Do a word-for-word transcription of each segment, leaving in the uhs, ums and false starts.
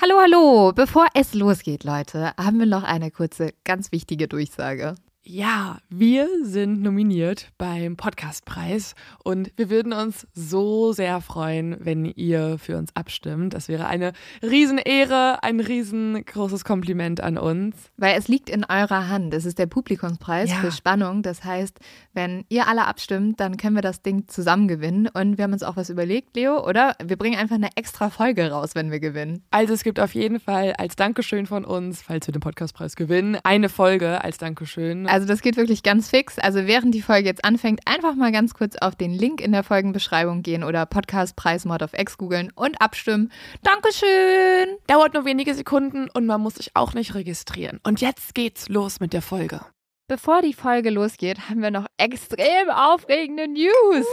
Hallo, hallo! Bevor es losgeht, Leute, haben wir noch eine kurze, ganz wichtige Durchsage. Ja, wir sind nominiert beim Podcastpreis und wir würden uns so sehr freuen, wenn ihr für uns abstimmt. Das wäre eine Riesenehre, ein riesengroßes Kompliment an uns. Weil es liegt in eurer Hand. Es ist der Publikumspreis Ja. für Spannung. Das heißt, wenn ihr alle abstimmt, dann können wir das Ding zusammen gewinnen. Und wir haben uns auch was überlegt, Leo, oder? Wir bringen einfach eine extra Folge raus, wenn wir gewinnen. Also es gibt auf jeden Fall als Dankeschön von uns, falls wir den Podcastpreis gewinnen, eine Folge als Dankeschön. Also das geht wirklich ganz fix. Also während die Folge jetzt anfängt, einfach mal ganz kurz auf den Link in der Folgenbeschreibung gehen oder Podcastpreis Mod of X googeln und abstimmen. Dankeschön! Dauert nur wenige Sekunden und man muss sich auch nicht registrieren. Und jetzt geht's los mit der Folge. Bevor die Folge losgeht, haben wir noch extrem aufregende News.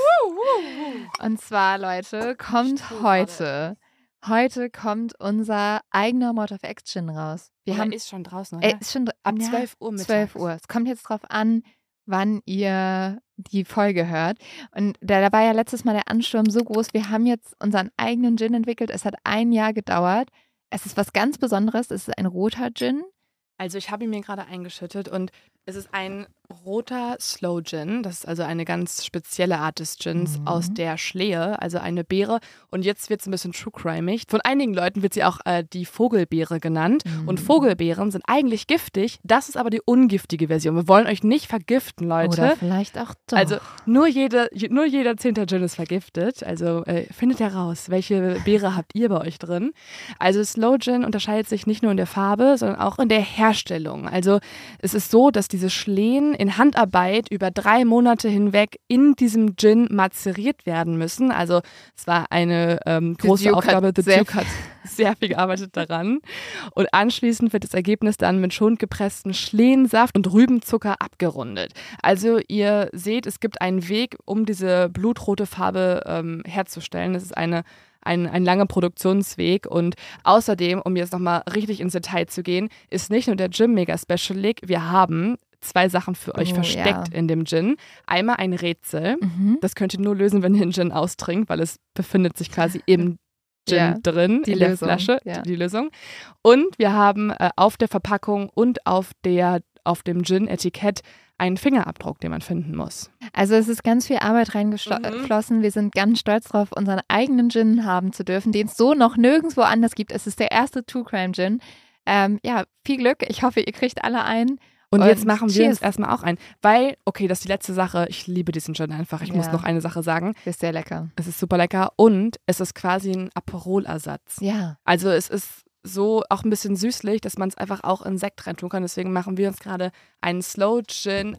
Und zwar, Leute, kommt heute, heute kommt unser eigener Mod of X Gin raus. Wir Oder haben, ist schon draußen, äh, oder? ist schon Ab ja, zwölf Uhr mittags. zwölf Uhr. Es kommt jetzt drauf an, wann ihr die Folge hört. Und da, da war ja letztes Mal der Ansturm so groß. Wir haben jetzt unseren eigenen Gin entwickelt. Es hat ein Jahr gedauert. Es ist was ganz Besonderes. Es ist ein roter Gin. Also ich habe ihn mir gerade eingeschüttet und es ist ein roter Slow Gin. Das ist also eine ganz spezielle Art des Gins Mhm. aus der Schlehe, also eine Beere. Und jetzt wird es ein bisschen true crimig. Von einigen Leuten wird sie auch äh, die Vogelbeere genannt. Mhm. Und Vogelbeeren sind eigentlich giftig. Das ist aber die ungiftige Version. Wir wollen euch nicht vergiften, Leute. Oder vielleicht auch doch. Also nur, jede, nur jeder zehnte Gin ist vergiftet. Also äh, findet heraus, welche Beere habt ihr bei euch drin. Also Slow Gin unterscheidet sich nicht nur in der Farbe, sondern auch in der Herstellung. Also es ist so, dass diese Schlehen in Handarbeit über drei Monate hinweg in diesem Gin mazeriert werden müssen. Also es war eine ähm, große Duke hat Aufgabe. The sehr Duke hat sehr viel gearbeitet daran. Und anschließend wird das Ergebnis dann mit schon gepresstem Schlehensaft und Rübenzucker abgerundet. Also ihr seht, es gibt einen Weg, um diese blutrote Farbe ähm, herzustellen. Das ist eine Ein, ein langer Produktionsweg und außerdem, um jetzt nochmal richtig ins Detail zu gehen, ist nicht nur der Gin mega specialig, wir haben zwei Sachen für euch Oh, versteckt ja. in dem Gin. Einmal ein Rätsel, Mhm. das könnt ihr nur lösen, wenn ihr den Gin austrinkt, weil es befindet sich quasi im Gin Ja, drin, die in der Lösung, Flasche, ja. die Lösung. Und wir haben äh, auf der Verpackung und auf, der, auf dem Gin-Etikett einen Fingerabdruck, den man finden muss. Also es ist ganz viel Arbeit reingeflossen. Mhm. Wir sind ganz stolz drauf, unseren eigenen Gin haben zu dürfen, den es so noch nirgendwo anders gibt. Es ist der erste True Crime Gin. Ähm, ja, viel Glück. Ich hoffe, ihr kriegt alle ein. Und, Und jetzt machen wir cheers. uns erstmal auch ein. Weil, okay, das ist die letzte Sache. Ich liebe diesen Gin einfach. Ich Ja. muss noch eine Sache sagen. Ist sehr lecker. Es ist super lecker und es ist quasi ein Aperol-Ersatz. Ja. Also es ist so auch ein bisschen süßlich, dass man es einfach auch in Sekt reintun kann. Deswegen machen wir uns gerade einen Slow Gin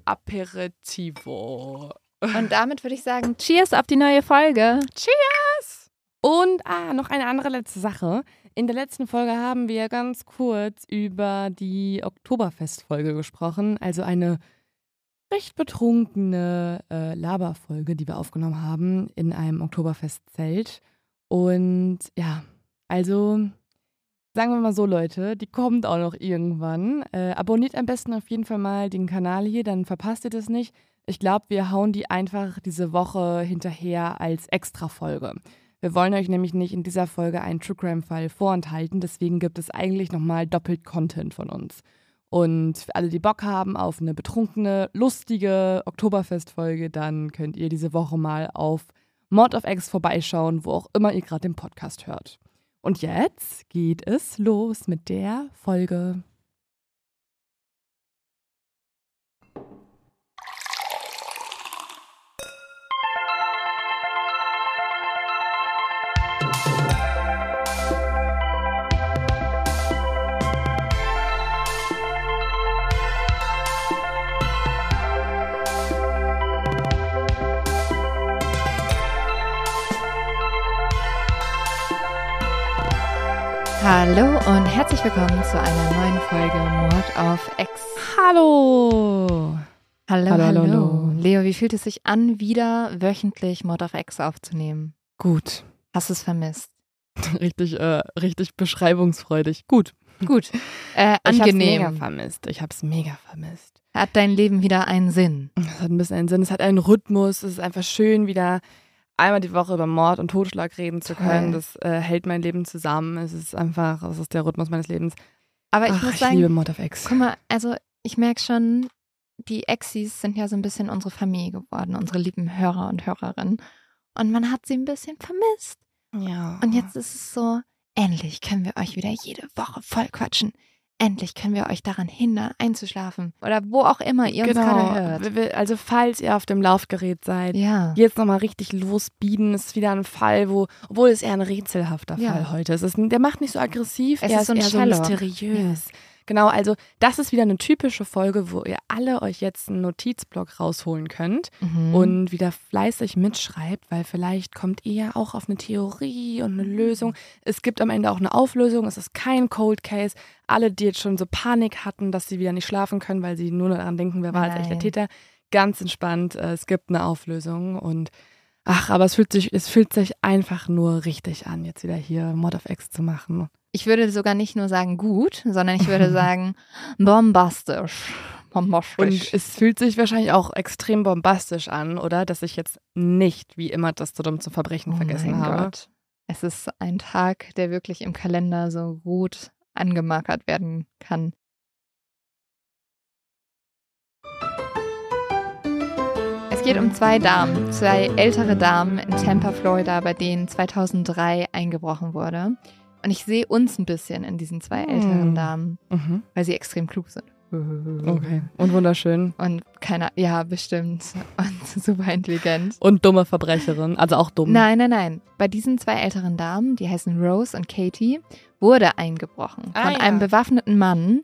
Aperitivo. Und damit würde ich sagen, cheers auf die neue Folge. Cheers! Und ah, noch eine andere letzte Sache. In der letzten Folge haben wir ganz kurz über die Oktoberfestfolge gesprochen. Also eine recht betrunkene äh, Laberfolge, die wir aufgenommen haben in einem Oktoberfestzelt. Und ja, also sagen wir mal so, Leute, die kommt auch noch irgendwann. Äh, abonniert am besten auf jeden Fall mal den Kanal hier, dann verpasst ihr das nicht. Ich glaube, wir hauen die einfach diese Woche hinterher als Extra-Folge. Wir wollen euch nämlich nicht in dieser Folge einen True Crime-Fall vorenthalten, deswegen gibt es eigentlich nochmal doppelt Content von uns. Und für alle, die Bock haben auf eine betrunkene, lustige Oktoberfestfolge, dann könnt ihr diese Woche mal auf Mod of X vorbeischauen, wo auch immer ihr gerade den Podcast hört. Und jetzt geht es los mit der Folge. Hallo und herzlich willkommen zu einer neuen Folge Mod of X. Hallo! Hallo, Hallo, hallo, hallo, hallo. Leo, wie fühlt es sich an, wieder wöchentlich Mod of X aufzunehmen? Gut. Hast du es vermisst? Richtig, äh, richtig beschreibungsfreudig. Gut. Gut. Äh, Ich hab's mega angenehm. vermisst. Ich hab's mega vermisst. Hat dein Leben wieder einen Sinn? Es hat ein bisschen einen Sinn. Es hat einen Rhythmus. Es ist einfach schön, wieder einmal die Woche über Mord und Totschlag reden zu können, Toll. das äh, hält mein Leben zusammen. Es ist einfach, es ist der Rhythmus meines Lebens. Aber ich Ach, muss ich sagen, liebe Mord of X. guck mal, also ich merke schon, die Exis sind ja so ein bisschen unsere Familie geworden, unsere lieben Hörer und Hörerinnen. Und man hat sie ein bisschen vermisst. Ja. Und jetzt ist es so, endlich können wir euch wieder jede Woche voll quatschen. Endlich können wir euch daran hindern, einzuschlafen. Oder wo auch immer ihr uns gerade hört. Wir- wir- Also falls ihr auf dem Laufgerät seid, Ja. jetzt nochmal richtig losbieden. Es ist wieder ein Fall, wo, obwohl es eher ein rätselhafter Ja. Fall heute ist. Es ist. Der macht nicht so aggressiv, Es er ist so ein eher so Sherlock. mysteriös. Genau, also das ist wieder eine typische Folge, wo ihr alle euch jetzt einen Notizblock rausholen könnt Mhm. und wieder fleißig mitschreibt, weil vielleicht kommt ihr ja auch auf eine Theorie und eine Lösung. Es gibt am Ende auch eine Auflösung, es ist kein Cold Case. Alle, die jetzt schon so Panik hatten, dass sie wieder nicht schlafen können, weil sie nur daran denken, wer war jetzt echt der Nein. Täter, ganz entspannt, äh, es gibt eine Auflösung und ach, aber es fühlt sich, es fühlt sich einfach nur richtig an, jetzt wieder hier Mord of X zu machen. Ich würde sogar nicht nur sagen gut, sondern ich würde sagen bombastisch. Bombastisch. Und es fühlt sich wahrscheinlich auch extrem bombastisch an, oder? Dass ich jetzt nicht, wie immer, das zu dumm zum Verbrechen Oh vergessen mein habe. Gott. Es ist ein Tag, der wirklich im Kalender so gut angemarkert werden kann. Es geht um zwei Damen, zwei ältere Damen in Tampa, Florida, bei denen zweitausenddrei eingebrochen wurde. Und ich sehe uns ein bisschen in diesen zwei Hm. älteren Damen, Mhm. weil sie extrem klug sind. Okay. Und wunderschön. Und keiner, ja, bestimmt. Und super intelligent. Und dumme Verbrecherin, also auch dumm. Nein, nein, nein. Bei diesen zwei älteren Damen, die heißen Rose und Katie, wurde eingebrochen Ah, von ja. einem bewaffneten Mann.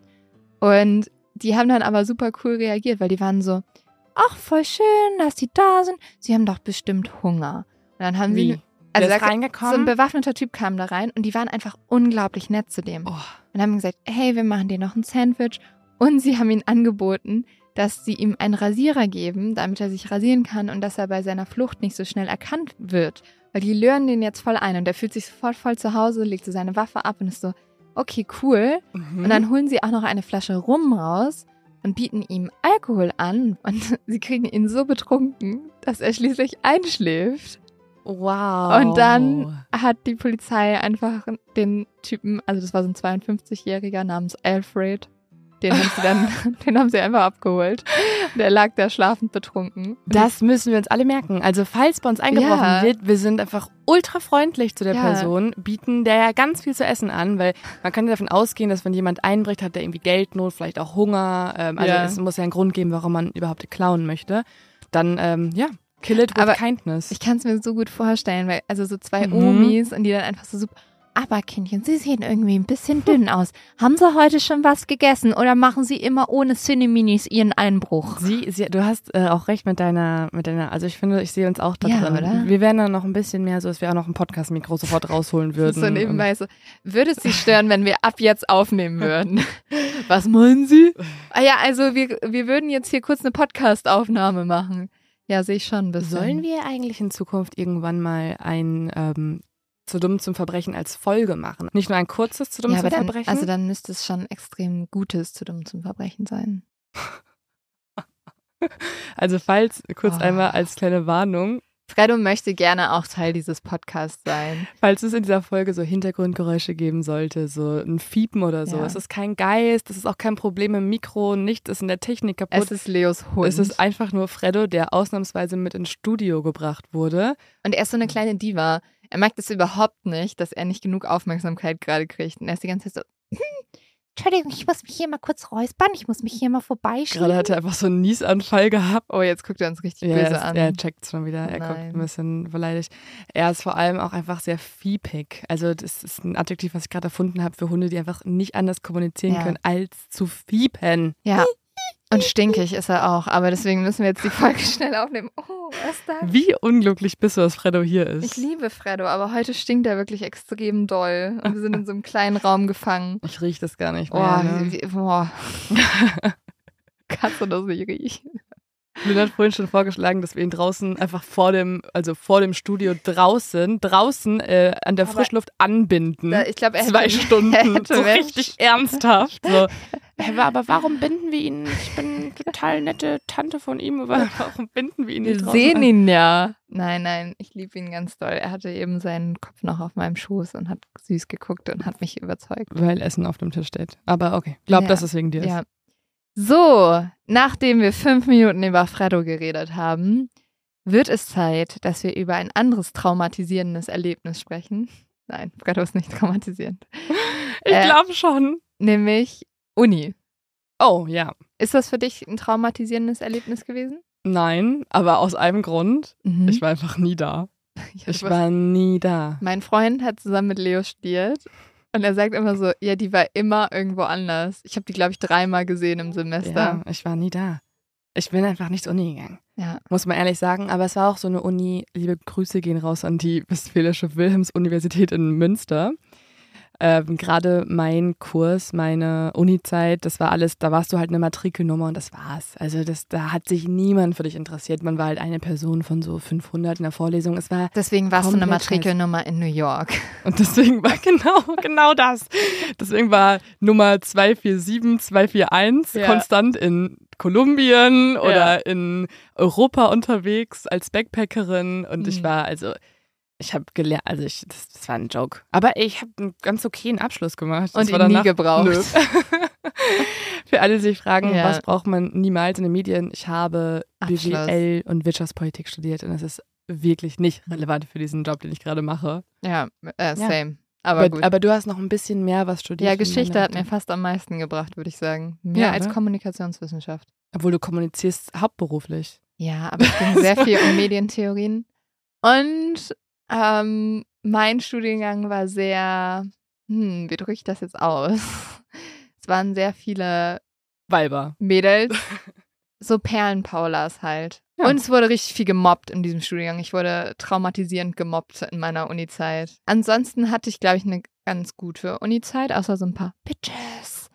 Und die haben dann aber super cool reagiert, weil die waren so, ach, voll schön, dass die da sind. Sie haben doch bestimmt Hunger. Und dann haben Wie? sie, also Der ist da, reingekommen? so ein bewaffneter Typ kam da rein und die waren einfach unglaublich nett zu dem. Oh. Und haben gesagt, hey, wir machen dir noch ein Sandwich. Und sie haben ihm angeboten, dass sie ihm einen Rasierer geben, damit er sich rasieren kann und dass er bei seiner Flucht nicht so schnell erkannt wird. Weil die lüren den jetzt voll ein und er fühlt sich sofort voll zu Hause, legt so seine Waffe ab und ist so, okay, cool. Mhm. Und dann holen sie auch noch eine Flasche Rum raus und bieten ihm Alkohol an. Und sie kriegen ihn so betrunken, dass er schließlich einschläft. Wow. Und dann hat die Polizei einfach den Typen, also das war so ein zweiundfünfzigjähriger namens Alfred, den haben sie dann, den haben sie einfach abgeholt. Und er lag da schlafend betrunken. Das müssen wir uns alle merken. Also falls bei uns eingebrochen Ja. wird, wir sind einfach ultra freundlich zu der Ja. Person, bieten der ja ganz viel zu essen an, weil man kann ja davon ausgehen, dass wenn jemand einbricht, hat der irgendwie Geldnot, vielleicht auch Hunger. Ähm, also Ja. es muss ja einen Grund geben, warum man überhaupt klauen möchte. Dann, ähm, ja, kill it with Aber kindness. Ich kann es mir so gut vorstellen, weil also so zwei Mhm. Omis und die dann einfach so super, aber Kindchen, Sie sehen irgendwie ein bisschen dünn aus. Haben Sie heute schon was gegessen oder machen Sie immer ohne Cineminis Ihren Einbruch? Sie, sie, du hast äh, auch recht mit deiner, mit deiner, also ich finde, ich sehe uns auch da Ja, drin. oder? Wir wären dann noch ein bisschen mehr so, dass wir auch noch ein Podcast-Mikro sofort rausholen würden. So nebenbei so, würde es Sie stören, wenn wir ab jetzt aufnehmen würden? Was meinen Sie? Ah ja, also wir, wir würden jetzt hier kurz eine Podcast-Aufnahme machen. Ja, sehe ich schon ein bisschen. Sollen wir eigentlich in Zukunft irgendwann mal ein ähm, zu dumm zum Verbrechen als Folge machen? Nicht nur ein kurzes zu dumm ja, zum aber dann, Verbrechen? also dann müsste es schon extrem Gutes zu dumm zum Verbrechen sein. Also falls, kurz Oh. einmal als kleine Warnung, Fredo möchte gerne auch Teil dieses Podcasts sein. falls es in dieser Folge so Hintergrundgeräusche geben sollte, so ein Fiepen oder so, Ja. es ist kein Geist, es ist auch kein Problem im Mikro, nichts ist in der Technik kaputt. Es ist Leos Hund. Es ist einfach nur Freddo, der ausnahmsweise mit ins Studio gebracht wurde. Und er ist so eine kleine Diva. Er mag das überhaupt nicht, dass er nicht genug Aufmerksamkeit gerade kriegt. Und er ist die ganze Zeit so, hm, Entschuldigung, ich muss mich hier mal kurz räuspern, ich muss mich hier mal vorbeischieben. Gerade hat er einfach so einen Niesanfall gehabt. Oh, jetzt guckt er uns richtig Ja, böse er, ist, an. er checkt schon wieder, er Nein. guckt ein bisschen beleidigt. Er ist vor allem auch einfach sehr fiepig. Also das ist ein Adjektiv, was ich gerade erfunden habe für Hunde, die einfach nicht anders kommunizieren Ja. können, als zu fiepen. Ja. Und stinkig ist er auch. Aber deswegen müssen wir jetzt die Folge schnell aufnehmen. Oh, was da? Wie unglücklich bist du, dass Freddo hier ist? Ich liebe Fredo, aber heute stinkt er wirklich extrem doll. Und wir sind in so einem kleinen Raum gefangen. Ich riech das gar nicht Oh, mehr. Ne? wie, wie, boah. Kannst du das nicht riechen? Lynn hat vorhin schon vorgeschlagen, dass wir ihn draußen einfach vor dem, also vor dem Studio draußen, draußen äh, an der Aber Frischluft anbinden. Da, ich glaube, er Zwei hätte, Stunden. Er hätte so mehr- richtig ernsthaft. So. Hey, aber warum binden wir ihn? Ich bin total nette Tante von ihm, aber warum binden wir ihn nicht Wir draußen sehen an? ihn ja. Nein, nein, ich liebe ihn ganz doll. Er hatte eben seinen Kopf noch auf meinem Schoß und hat süß geguckt und hat mich überzeugt. Weil Essen auf dem Tisch steht. Aber okay, glaub, Ja. dass es wegen dir ist. Ja. So, nachdem wir fünf Minuten über Freddo geredet haben, wird es Zeit, dass wir über ein anderes traumatisierendes Erlebnis sprechen. Nein, Freddo ist nicht traumatisierend. Ich Äh, glaube schon. Nämlich Uni. Oh, ja. Ist das für dich ein traumatisierendes Erlebnis gewesen? Nein, aber aus einem Grund. Mhm. Ich war einfach nie da. Ja, Ich du war nie da. Mein Freund hat zusammen mit Leo studiert und er sagt immer so, ja, die war immer irgendwo anders. Ich habe die, glaube ich, dreimal gesehen im Semester. Ja, ich war nie da. Ich bin einfach nicht zur Uni gegangen. Ja. Muss man ehrlich sagen. Aber es war auch so eine Uni, liebe Grüße gehen raus an die Westfälische Wilhelms-Universität in Münster. Ähm, Gerade mein Kurs, meine Uni-Zeit, das war alles, da warst du halt eine Matrikelnummer und das war's. Also das, da hat sich niemand für dich interessiert. Man war halt eine Person von so fünfhundert in der Vorlesung. Es war Deswegen warst du eine komplett Matrikelnummer in New York. Und deswegen war genau, genau das. Deswegen war Nummer zwei vier sieben, zwei vier eins Ja. konstant in Kolumbien oder in Europa unterwegs als Backpackerin. Und ich Mhm. war also, ich habe gelernt, also ich, das, das war ein Joke. Aber ich habe einen ganz okayen Abschluss gemacht. Das Und war ihn nie danach- gebraucht. Nö. Für alle, die sich fragen, Ja. was braucht man niemals in den Medien? Ich habe Abschluss. B W L und Wirtschaftspolitik studiert und das ist wirklich nicht relevant für diesen Job, den ich gerade mache. Ja, äh, same. Aber, Aber gut. aber du hast noch ein bisschen mehr was studiert. Ja, in Geschichte deiner hat mir Richtung. fast am meisten gebracht, würde ich sagen. Mehr Ja, als ne? Kommunikationswissenschaft. Obwohl du kommunizierst hauptberuflich. Ja, aber es ging sehr viel um Medientheorien. Und ähm, mein Studiengang war sehr, hm, wie drücke ich das jetzt aus? Es waren sehr viele Weiber. Mädels, so Perlenpaulas halt. Ja. Und es wurde richtig viel gemobbt in diesem Studiengang. Ich wurde traumatisierend gemobbt in meiner Uni-Zeit. Ansonsten hatte ich, glaube ich, eine ganz gute Uni-Zeit, außer so ein paar Bitches.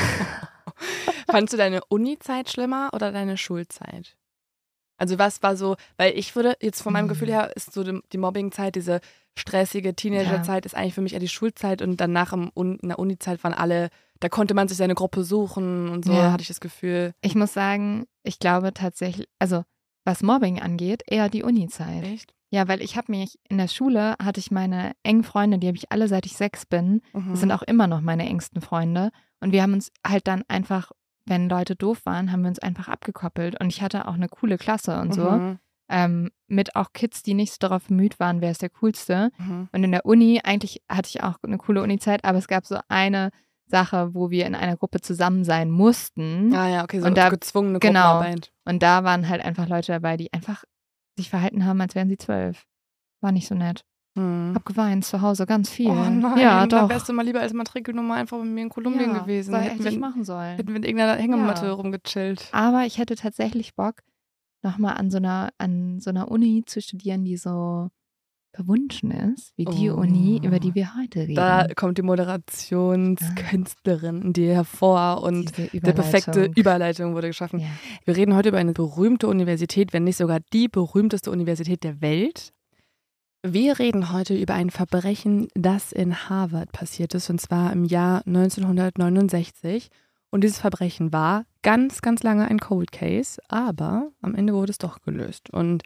Fandst du deine Uni-Zeit schlimmer oder deine Schulzeit? Also was war so, weil ich würde jetzt von meinem Mhm. Gefühl her, ist so die, die Mobbing-Zeit, diese stressige Teenager-Zeit ist eigentlich für mich eher die Schulzeit und danach im Un- in der Uni-Zeit waren alle, da konnte man sich seine Gruppe suchen und so, Ja. hatte ich das Gefühl. Ich muss sagen, ich glaube tatsächlich, also was Mobbing angeht, eher die Uni-Zeit. Echt? Ja, weil ich habe mich in der Schule, hatte ich meine engen Freunde, die habe ich alle seit ich sechs bin. Mhm. Das sind auch immer noch meine engsten Freunde. Und wir haben uns halt dann einfach, wenn Leute doof waren, haben wir uns einfach abgekoppelt. Und ich hatte auch eine coole Klasse und so. Mhm. Ähm, mit auch Kids, die nicht so darauf bemüht waren, wer ist der Coolste. Mhm. Und in der Uni, eigentlich hatte ich auch eine coole Uni-Zeit, aber es gab so eine Sache, wo wir in einer Gruppe zusammen sein mussten. Ah ja, okay, so Und da- gezwungene genau. Gruppenarbeit. Und da waren halt einfach Leute dabei, die einfach sich verhalten haben, als wären sie zwölf. War nicht so nett. Mhm. Hab geweint zu Hause, ganz viel. Oh nein, ja, da doch. wärst du mal lieber als Matrikelnummer einfach mit mir in Kolumbien ja, gewesen. Das Hätten hätte wir, ich machen sollen. hätten wir in irgendeiner Hängematte Ja. rumgechillt. Aber ich hätte tatsächlich Bock, nochmal an so einer, an so einer Uni zu studieren, die so verwunschen ist, wie die Oh. Uni, über die wir heute reden. Da kommt die Moderationskünstlerin in dir hervor und Diese die perfekte Überleitung. Überleitung wurde geschaffen. Ja. Wir reden heute über eine berühmte Universität, wenn nicht sogar die berühmteste Universität der Welt. Wir reden heute über ein Verbrechen, das in Harvard passiert ist, und zwar im Jahr neunzehnhundertneunundsechzig. Und dieses Verbrechen war ganz, ganz lange ein Cold Case, aber am Ende wurde es doch gelöst. Und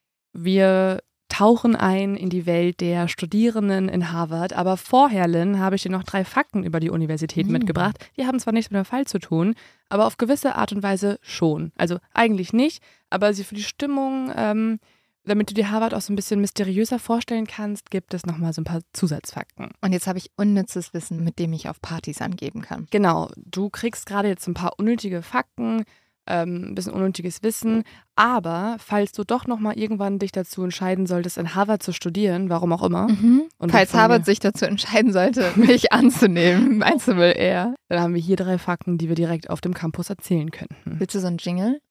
wir tauchen ein in die Welt der Studierenden in Harvard. Aber vorher, Lynn, habe ich dir noch drei Fakten über die Universität Mhm. mitgebracht. Die haben zwar nichts mit dem Fall zu tun, aber auf gewisse Art und Weise schon. Also eigentlich nicht, aber sie für die Stimmung, ähm, damit du dir Harvard auch so ein bisschen mysteriöser vorstellen kannst, gibt es nochmal so ein paar Zusatzfakten. Und jetzt habe ich unnützes Wissen, mit dem ich auf Partys angeben kann. Genau, du kriegst gerade jetzt ein paar unnötige Fakten, ähm, ein bisschen unnötiges Wissen, aber falls du doch nochmal irgendwann dich dazu entscheiden solltest, in Harvard zu studieren, warum auch immer, Mhm. Und Falls von Harvard mir- sich dazu entscheiden sollte, mich anzunehmen, meinst du wohl eher? dann haben wir hier drei Fakten, die wir direkt auf dem Campus erzählen könnten. Willst du so einen Jingle?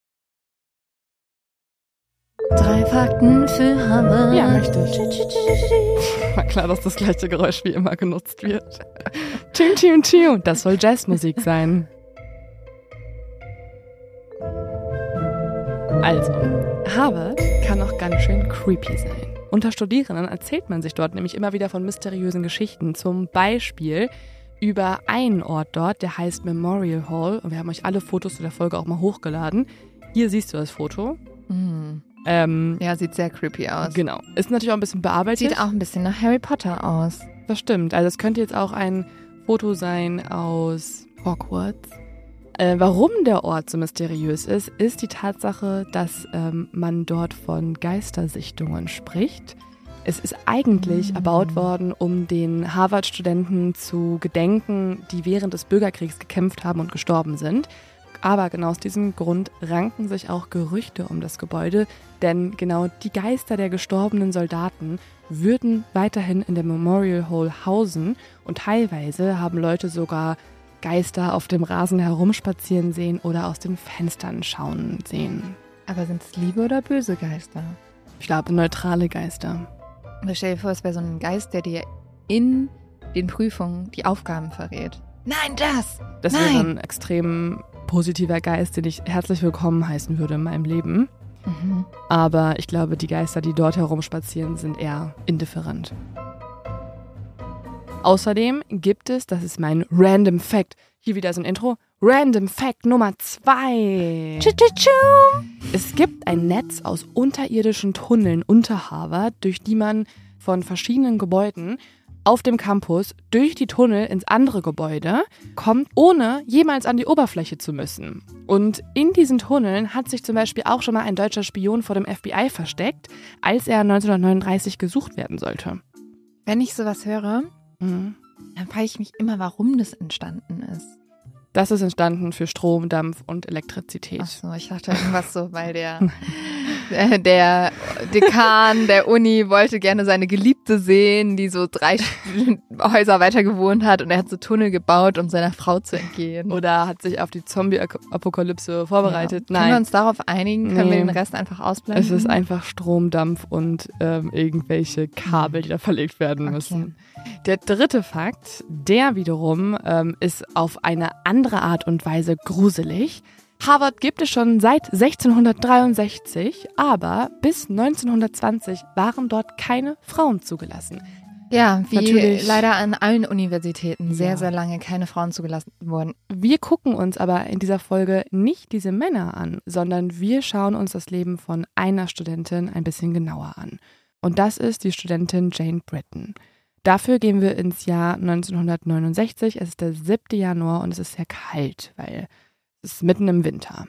Drei Fakten für Harvard. Ja, möchte ich. War klar, dass das gleiche Geräusch wie immer genutzt wird. Tune, tune, tune. Das soll Jazzmusik sein. Also, Harvard kann auch ganz schön creepy sein. Unter Studierenden erzählt man sich dort nämlich immer wieder von mysteriösen Geschichten. Zum Beispiel über einen Ort dort, der heißt Memorial Hall. Und wir haben euch alle Fotos zu der Folge auch mal hochgeladen. Hier siehst du das Foto. Mhm. Ähm, Ja, sieht sehr creepy aus. Genau. Ist natürlich auch ein bisschen bearbeitet. Sieht auch ein bisschen nach Harry Potter aus. Das stimmt. Also es könnte jetzt auch ein Foto sein aus Hogwarts. Äh, warum der Ort so mysteriös ist, ist die Tatsache, dass ähm, man dort von Geistersichtungen spricht. Es ist eigentlich Mhm. erbaut worden, um den Harvard-Studenten zu gedenken, die während des Bürgerkriegs gekämpft haben und gestorben sind. Aber genau aus diesem Grund ranken sich auch Gerüchte um das Gebäude, denn genau die Geister der gestorbenen Soldaten würden weiterhin in der Memorial Hall hausen und teilweise haben Leute sogar Geister auf dem Rasen herumspazieren sehen oder aus den Fenstern schauen sehen. Aber sind es liebe oder böse Geister? Ich glaube, neutrale Geister. Aber stell dir vor, es wäre so ein Geist, der dir in den Prüfungen die Aufgaben verrät. Nein, das! Das Nein. wäre ein extrem positiver Geist, den ich herzlich willkommen heißen würde in meinem Leben. Mhm. Aber ich glaube, die Geister, die dort herumspazieren, sind eher indifferent. Außerdem gibt es, das ist mein Random Fact, hier wieder so ein Intro, Random Fact Nummer zwei. Es gibt ein Netz aus unterirdischen Tunneln unter Harvard, durch die man von verschiedenen Gebäuden auf dem Campus durch die Tunnel ins andere Gebäude kommt, ohne jemals an die Oberfläche zu müssen. Und in diesen Tunneln hat sich zum Beispiel auch schon mal ein deutscher Spion vor dem F B I versteckt, als er neunzehnhundertneununddreißig gesucht werden sollte. Wenn ich sowas höre, Mhm. dann frage ich mich immer, warum das entstanden ist. Das ist entstanden für Strom, Dampf und Elektrizität. Ach so, ich dachte irgendwas so, weil der, der, der Dekan der Uni wollte gerne seine Geliebte sehen, die so drei Häuser weiter gewohnt hat und er hat so Tunnel gebaut, um seiner Frau zu entgehen. Oder hat sich auf die Zombie-Apokalypse vorbereitet. Ja. Können wir Nein, uns darauf einigen? Können Nee. wir den Rest einfach ausblenden? es ist einfach Strom, Dampf und ähm, irgendwelche Kabel, die da verlegt werden Okay. müssen. Der dritte Fakt, der wiederum ähm, ist auf eine andere Art und Weise gruselig. Harvard gibt es schon seit sechzehnhundertdreiundsechzig, aber bis neunzehnhundertzwanzig waren dort keine Frauen zugelassen. Ja, wie Natürlich. leider an allen Universitäten sehr, Ja. sehr lange keine Frauen zugelassen wurden. Wir gucken uns aber in dieser Folge nicht diese Männer an, sondern wir schauen uns das Leben von einer Studentin ein bisschen genauer an. Und das ist die Studentin Jane Britton. Dafür gehen wir ins Jahr neunzehnhundertneunundsechzig. Es ist der siebte Januar und es ist sehr kalt, weil es ist mitten im Winter.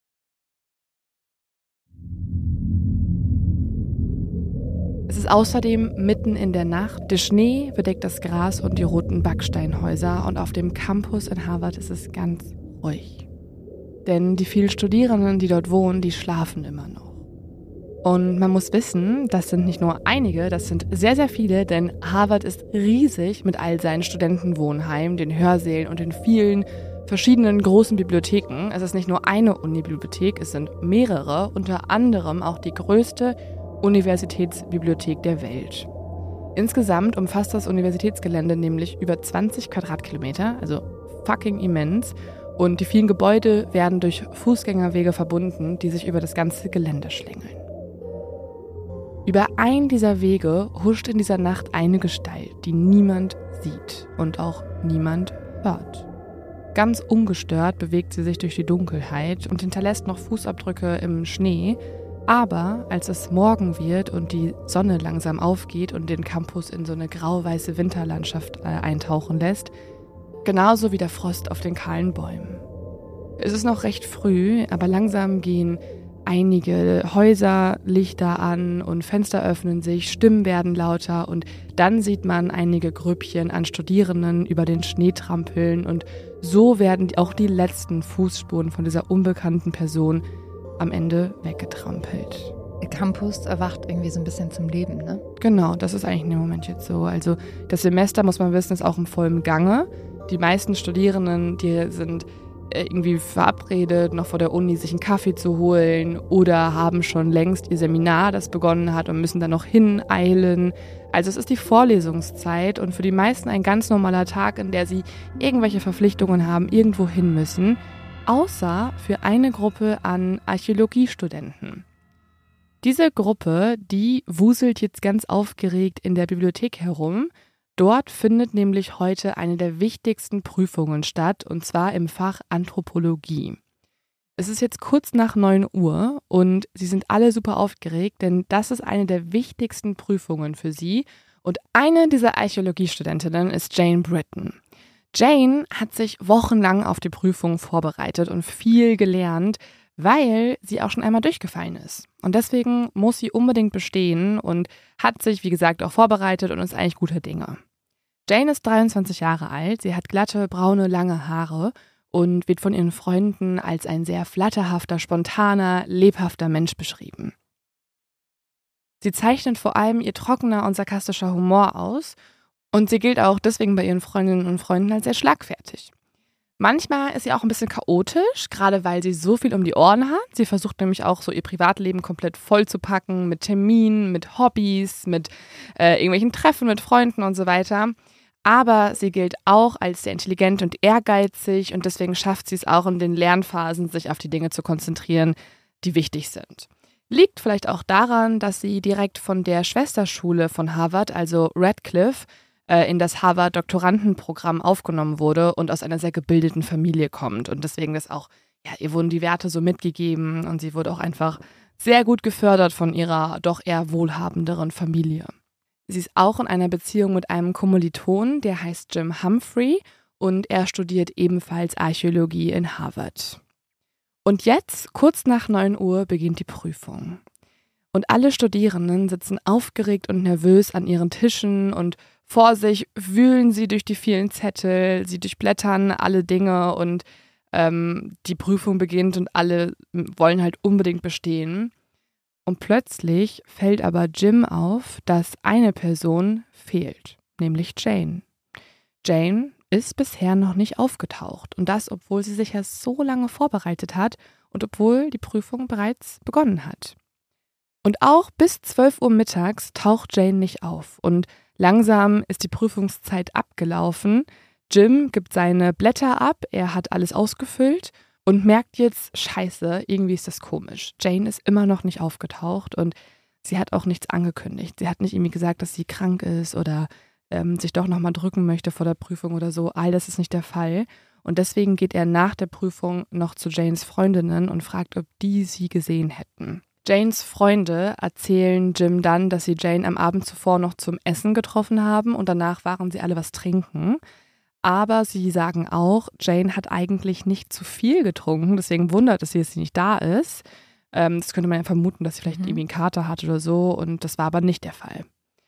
Es ist außerdem mitten in der Nacht. Der Schnee bedeckt das Gras und die roten Backsteinhäuser und auf dem Campus in Harvard ist es ganz ruhig. Denn die vielen Studierenden, die dort wohnen, die schlafen immer noch. Und man muss wissen, das sind nicht nur einige, das sind sehr, sehr viele, denn Harvard ist riesig mit all seinen Studentenwohnheimen, den Hörsälen und den vielen verschiedenen großen Bibliotheken. Es ist nicht nur eine Unibibliothek, es sind mehrere, unter anderem auch die größte Universitätsbibliothek der Welt. Insgesamt umfasst das Universitätsgelände nämlich über zwanzig Quadratkilometer, also fucking immens. Und die vielen Gebäude werden durch Fußgängerwege verbunden, die sich über das ganze Gelände schlängeln. Über einen dieser Wege huscht in dieser Nacht eine Gestalt, die niemand sieht und auch niemand hört. Ganz ungestört bewegt sie sich durch die Dunkelheit und hinterlässt noch Fußabdrücke im Schnee. Aber als es Morgen wird und die Sonne langsam aufgeht und den Campus in so eine grau-weiße Winterlandschaft äh, eintauchen lässt, genauso wie der Frost auf den kahlen Bäumen. Es ist noch recht früh, aber langsam gehen einige Häuserlichter an und Fenster öffnen sich, Stimmen werden lauter und dann sieht man einige Grüppchen an Studierenden über den Schnee trampeln und so werden auch die letzten Fußspuren von dieser unbekannten Person am Ende weggetrampelt. Der Campus erwacht irgendwie so ein bisschen zum Leben, ne? Genau, das ist eigentlich in dem Moment jetzt so. Also das Semester, muss man wissen, ist auch im vollen Gange. Die meisten Studierenden, die sind irgendwie verabredet, noch vor der Uni sich einen Kaffee zu holen oder haben schon längst ihr Seminar, das begonnen hat und müssen dann noch hineilen. Also es ist die Vorlesungszeit und für die meisten ein ganz normaler Tag, in der sie irgendwelche Verpflichtungen haben, irgendwo hin müssen. außer für eine Gruppe an Archäologiestudenten. Diese Gruppe, die wuselt jetzt ganz aufgeregt in der Bibliothek herum. Dort findet nämlich heute eine der wichtigsten Prüfungen statt, und zwar im Fach Anthropologie. Es ist jetzt kurz nach neun Uhr und sie sind alle super aufgeregt, denn das ist eine der wichtigsten Prüfungen für sie. Und eine dieser Archäologiestudentinnen ist Jane Britton. Jane hat sich wochenlang auf die Prüfung vorbereitet und viel gelernt, weil sie auch schon einmal durchgefallen ist. Und deswegen muss sie unbedingt bestehen und hat sich, wie gesagt, auch vorbereitet und ist eigentlich guter Dinge. Jane ist dreiundzwanzig Jahre alt, sie hat glatte, braune, lange Haare und wird von ihren Freunden als ein sehr flatterhafter, spontaner, lebhafter Mensch beschrieben. Sie zeichnet vor allem ihr trockener und sarkastischer Humor aus und sie gilt auch deswegen bei ihren Freundinnen und Freunden als sehr schlagfertig. Manchmal ist sie auch ein bisschen chaotisch, gerade weil sie so viel um die Ohren hat. Sie versucht nämlich auch so ihr Privatleben komplett voll zu packen mit Terminen, mit Hobbys, mit äh, irgendwelchen Treffen mit Freunden und so weiter. Aber sie gilt auch als sehr intelligent und ehrgeizig und deswegen schafft sie es auch in den Lernphasen, sich auf die Dinge zu konzentrieren, die wichtig sind. Liegt vielleicht auch daran, dass sie direkt von der Schwesterschule von Harvard, also Radcliffe, in das Harvard-Doktorandenprogramm aufgenommen wurde und aus einer sehr gebildeten Familie kommt. Und deswegen ist auch, ja, ihr wurden die Werte so mitgegeben und sie wurde auch einfach sehr gut gefördert von ihrer doch eher wohlhabenderen Familie. Sie ist auch in einer Beziehung mit einem Kommiliton, der heißt Jim Humphrey und er studiert ebenfalls Archäologie in Harvard. Und jetzt, kurz nach neun Uhr, beginnt die Prüfung. Und alle Studierenden sitzen aufgeregt und nervös an ihren Tischen und vor sich wühlen sie durch die vielen Zettel, sie durchblättern alle Dinge und ähm, die Prüfung beginnt und alle wollen halt unbedingt bestehen. Und plötzlich fällt aber Jim auf, dass eine Person fehlt, nämlich Jane. Jane ist bisher noch nicht aufgetaucht und das, obwohl sie sich ja so lange vorbereitet hat und obwohl die Prüfung bereits begonnen hat. Und auch bis zwölf Uhr mittags taucht Jane nicht auf und langsam ist die Prüfungszeit abgelaufen. Jim gibt seine Blätter ab, er hat alles ausgefüllt und merkt jetzt, scheiße, irgendwie ist das komisch. Jane ist immer noch nicht aufgetaucht und sie hat auch nichts angekündigt. Sie hat nicht irgendwie gesagt, dass sie krank ist oder ähm, sich doch nochmal drücken möchte vor der Prüfung oder so. All das ist nicht der Fall. Und deswegen geht er nach der Prüfung noch zu Janes Freundinnen und fragt, ob die sie gesehen hätten. Janes Freunde erzählen Jim dann, dass sie Jane am Abend zuvor noch zum Essen getroffen haben und danach waren sie alle was trinken. Aber sie sagen auch, Jane hat eigentlich nicht zu viel getrunken, deswegen wundert es sie, dass sie nicht da ist. Ähm, das könnte man ja vermuten, dass sie vielleicht mhm. irgendwie einen Kater hat oder so und das war aber nicht der Fall.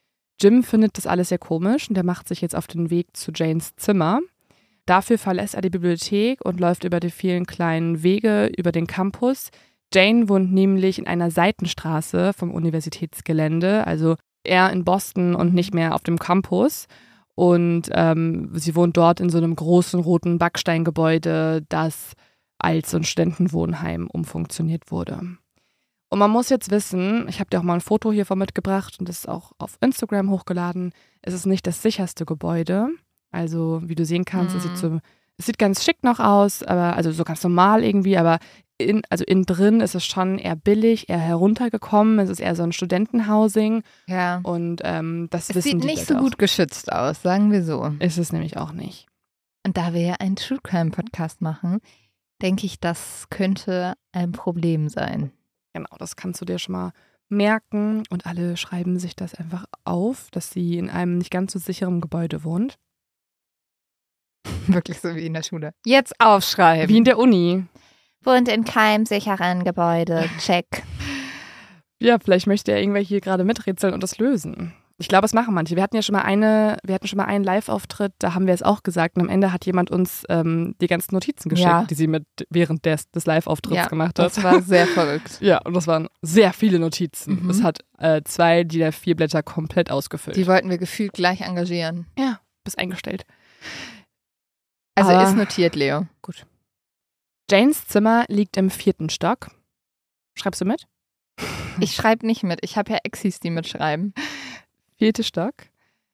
Jim findet das alles sehr komisch und er macht sich jetzt auf den Weg zu Janes Zimmer. Dafür verlässt er die Bibliothek und läuft über die vielen kleinen Wege über den Campus. Jane wohnt nämlich in einer Seitenstraße vom Universitätsgelände, also eher in Boston und nicht mehr auf dem Campus. Und ähm, sie wohnt dort in so einem großen roten Backsteingebäude, das als so ein Studentenwohnheim umfunktioniert wurde. Und man muss jetzt wissen, ich habe dir auch mal ein Foto hiervon mitgebracht und das ist auch auf Instagram hochgeladen, es ist nicht das sicherste Gebäude. Also wie du sehen kannst, mhm. es, sieht so, es sieht ganz schick noch aus, aber also so ganz normal irgendwie, aber In, also innen drin ist es schon eher billig, eher heruntergekommen. Es ist eher so ein Studentenhousing. Ja. Und ähm, das es wissen sieht die nicht so auch. gut geschützt aus, sagen wir so. Ist es nämlich auch nicht. Und da wir ja einen True Crime Podcast machen, denke ich, das könnte ein Problem sein. Genau, das kannst du dir schon mal merken. Und alle schreiben sich das einfach auf, dass sie in einem nicht ganz so sicheren Gebäude wohnt. Wirklich so wie in der Schule. Jetzt aufschreiben. Wie in der Uni. Wohnt in keinem sicheren Gebäude. Check. Ja, vielleicht möchte er irgendwer hier gerade miträtseln und das lösen. Ich glaube, es machen manche. Wir hatten ja schon mal eine, wir hatten schon mal einen Live-Auftritt, da haben wir es auch gesagt. Und am Ende hat jemand uns ähm, die ganzen Notizen geschickt, ja. die sie mit während des, des Live-Auftritts ja, gemacht hat. Das war sehr verrückt. Ja, und das waren sehr viele Notizen. Mhm. Es hat äh, zwei D I N A vier Blätter komplett ausgefüllt. Die wollten wir gefühlt gleich engagieren. Ja, bist eingestellt. Also Aber, ist notiert, Leo. Gut. Janes Zimmer liegt im vierten Stock. Schreibst du mit? Ich schreibe nicht mit. Ich habe ja Exis, die mitschreiben. Vierte Stock.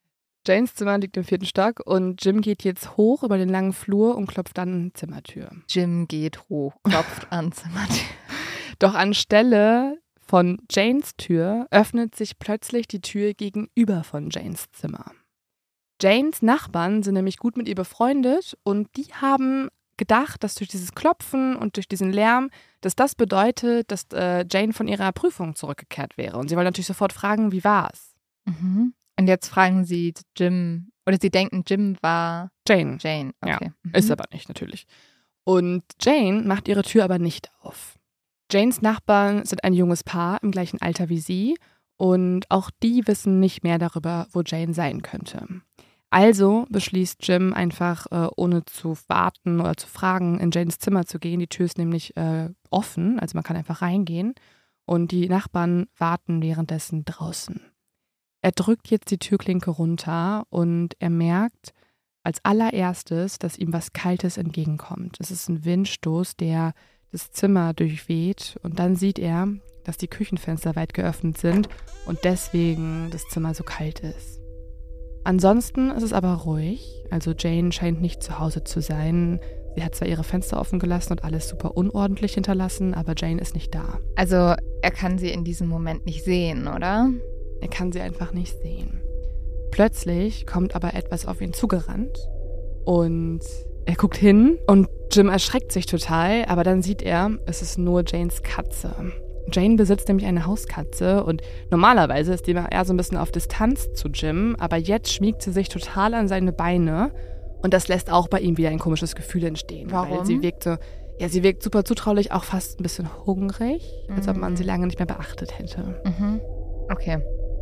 Janes Zimmer liegt im vierten Stock und Jim geht jetzt hoch über den langen Flur und klopft an die Zimmertür. Jim geht hoch, klopft an Zimmertür. Doch anstelle von Janes Tür öffnet sich plötzlich die Tür gegenüber von Janes Zimmer. Janes Nachbarn sind nämlich gut mit ihr befreundet und die haben gedacht, dass durch dieses Klopfen und durch diesen Lärm, dass das bedeutet, dass äh, Jane von ihrer Prüfung zurückgekehrt wäre. Und sie wollen natürlich sofort fragen, wie war es? Mhm. Und jetzt fragen sie Jim, oder sie denken, Jim war Jane. Jane, okay. Ja, Mhm. ist aber nicht natürlich. Und Jane macht ihre Tür aber nicht auf. Janes Nachbarn sind ein junges Paar im gleichen Alter wie sie und auch die wissen nicht mehr darüber, wo Jane sein könnte. Also beschließt Jim einfach, äh, ohne zu warten oder zu fragen, in Janes Zimmer zu gehen. Die Tür ist nämlich äh, offen, also man kann einfach reingehen. Und die Nachbarn warten währenddessen draußen. Er drückt jetzt die Türklinke runter und er merkt als allererstes, dass ihm was Kaltes entgegenkommt. Es ist ein Windstoß, der das Zimmer durchweht. Und dann sieht er, dass die Küchenfenster weit geöffnet sind und deswegen das Zimmer so kalt ist. Ansonsten ist es aber ruhig, also Jane scheint nicht zu Hause zu sein. Sie hat zwar ihre Fenster offen gelassen und alles super unordentlich hinterlassen, aber Jane ist nicht da. Also er kann sie in diesem Moment nicht sehen, oder? Er kann sie einfach nicht sehen. Plötzlich kommt aber etwas auf ihn zugerannt und er guckt hin und Jim erschreckt sich total, aber dann sieht er, es ist nur Janes Katze. Jane besitzt nämlich eine Hauskatze und normalerweise ist die eher so ein bisschen auf Distanz zu Jim, aber jetzt schmiegt sie sich total an seine Beine und das lässt auch bei ihm wieder ein komisches Gefühl entstehen. Warum? Weil sie wirkt so, ja, sie wirkt super zutraulich, auch fast ein bisschen hungrig, mhm. als ob man sie lange nicht mehr beachtet hätte. Mhm. Okay.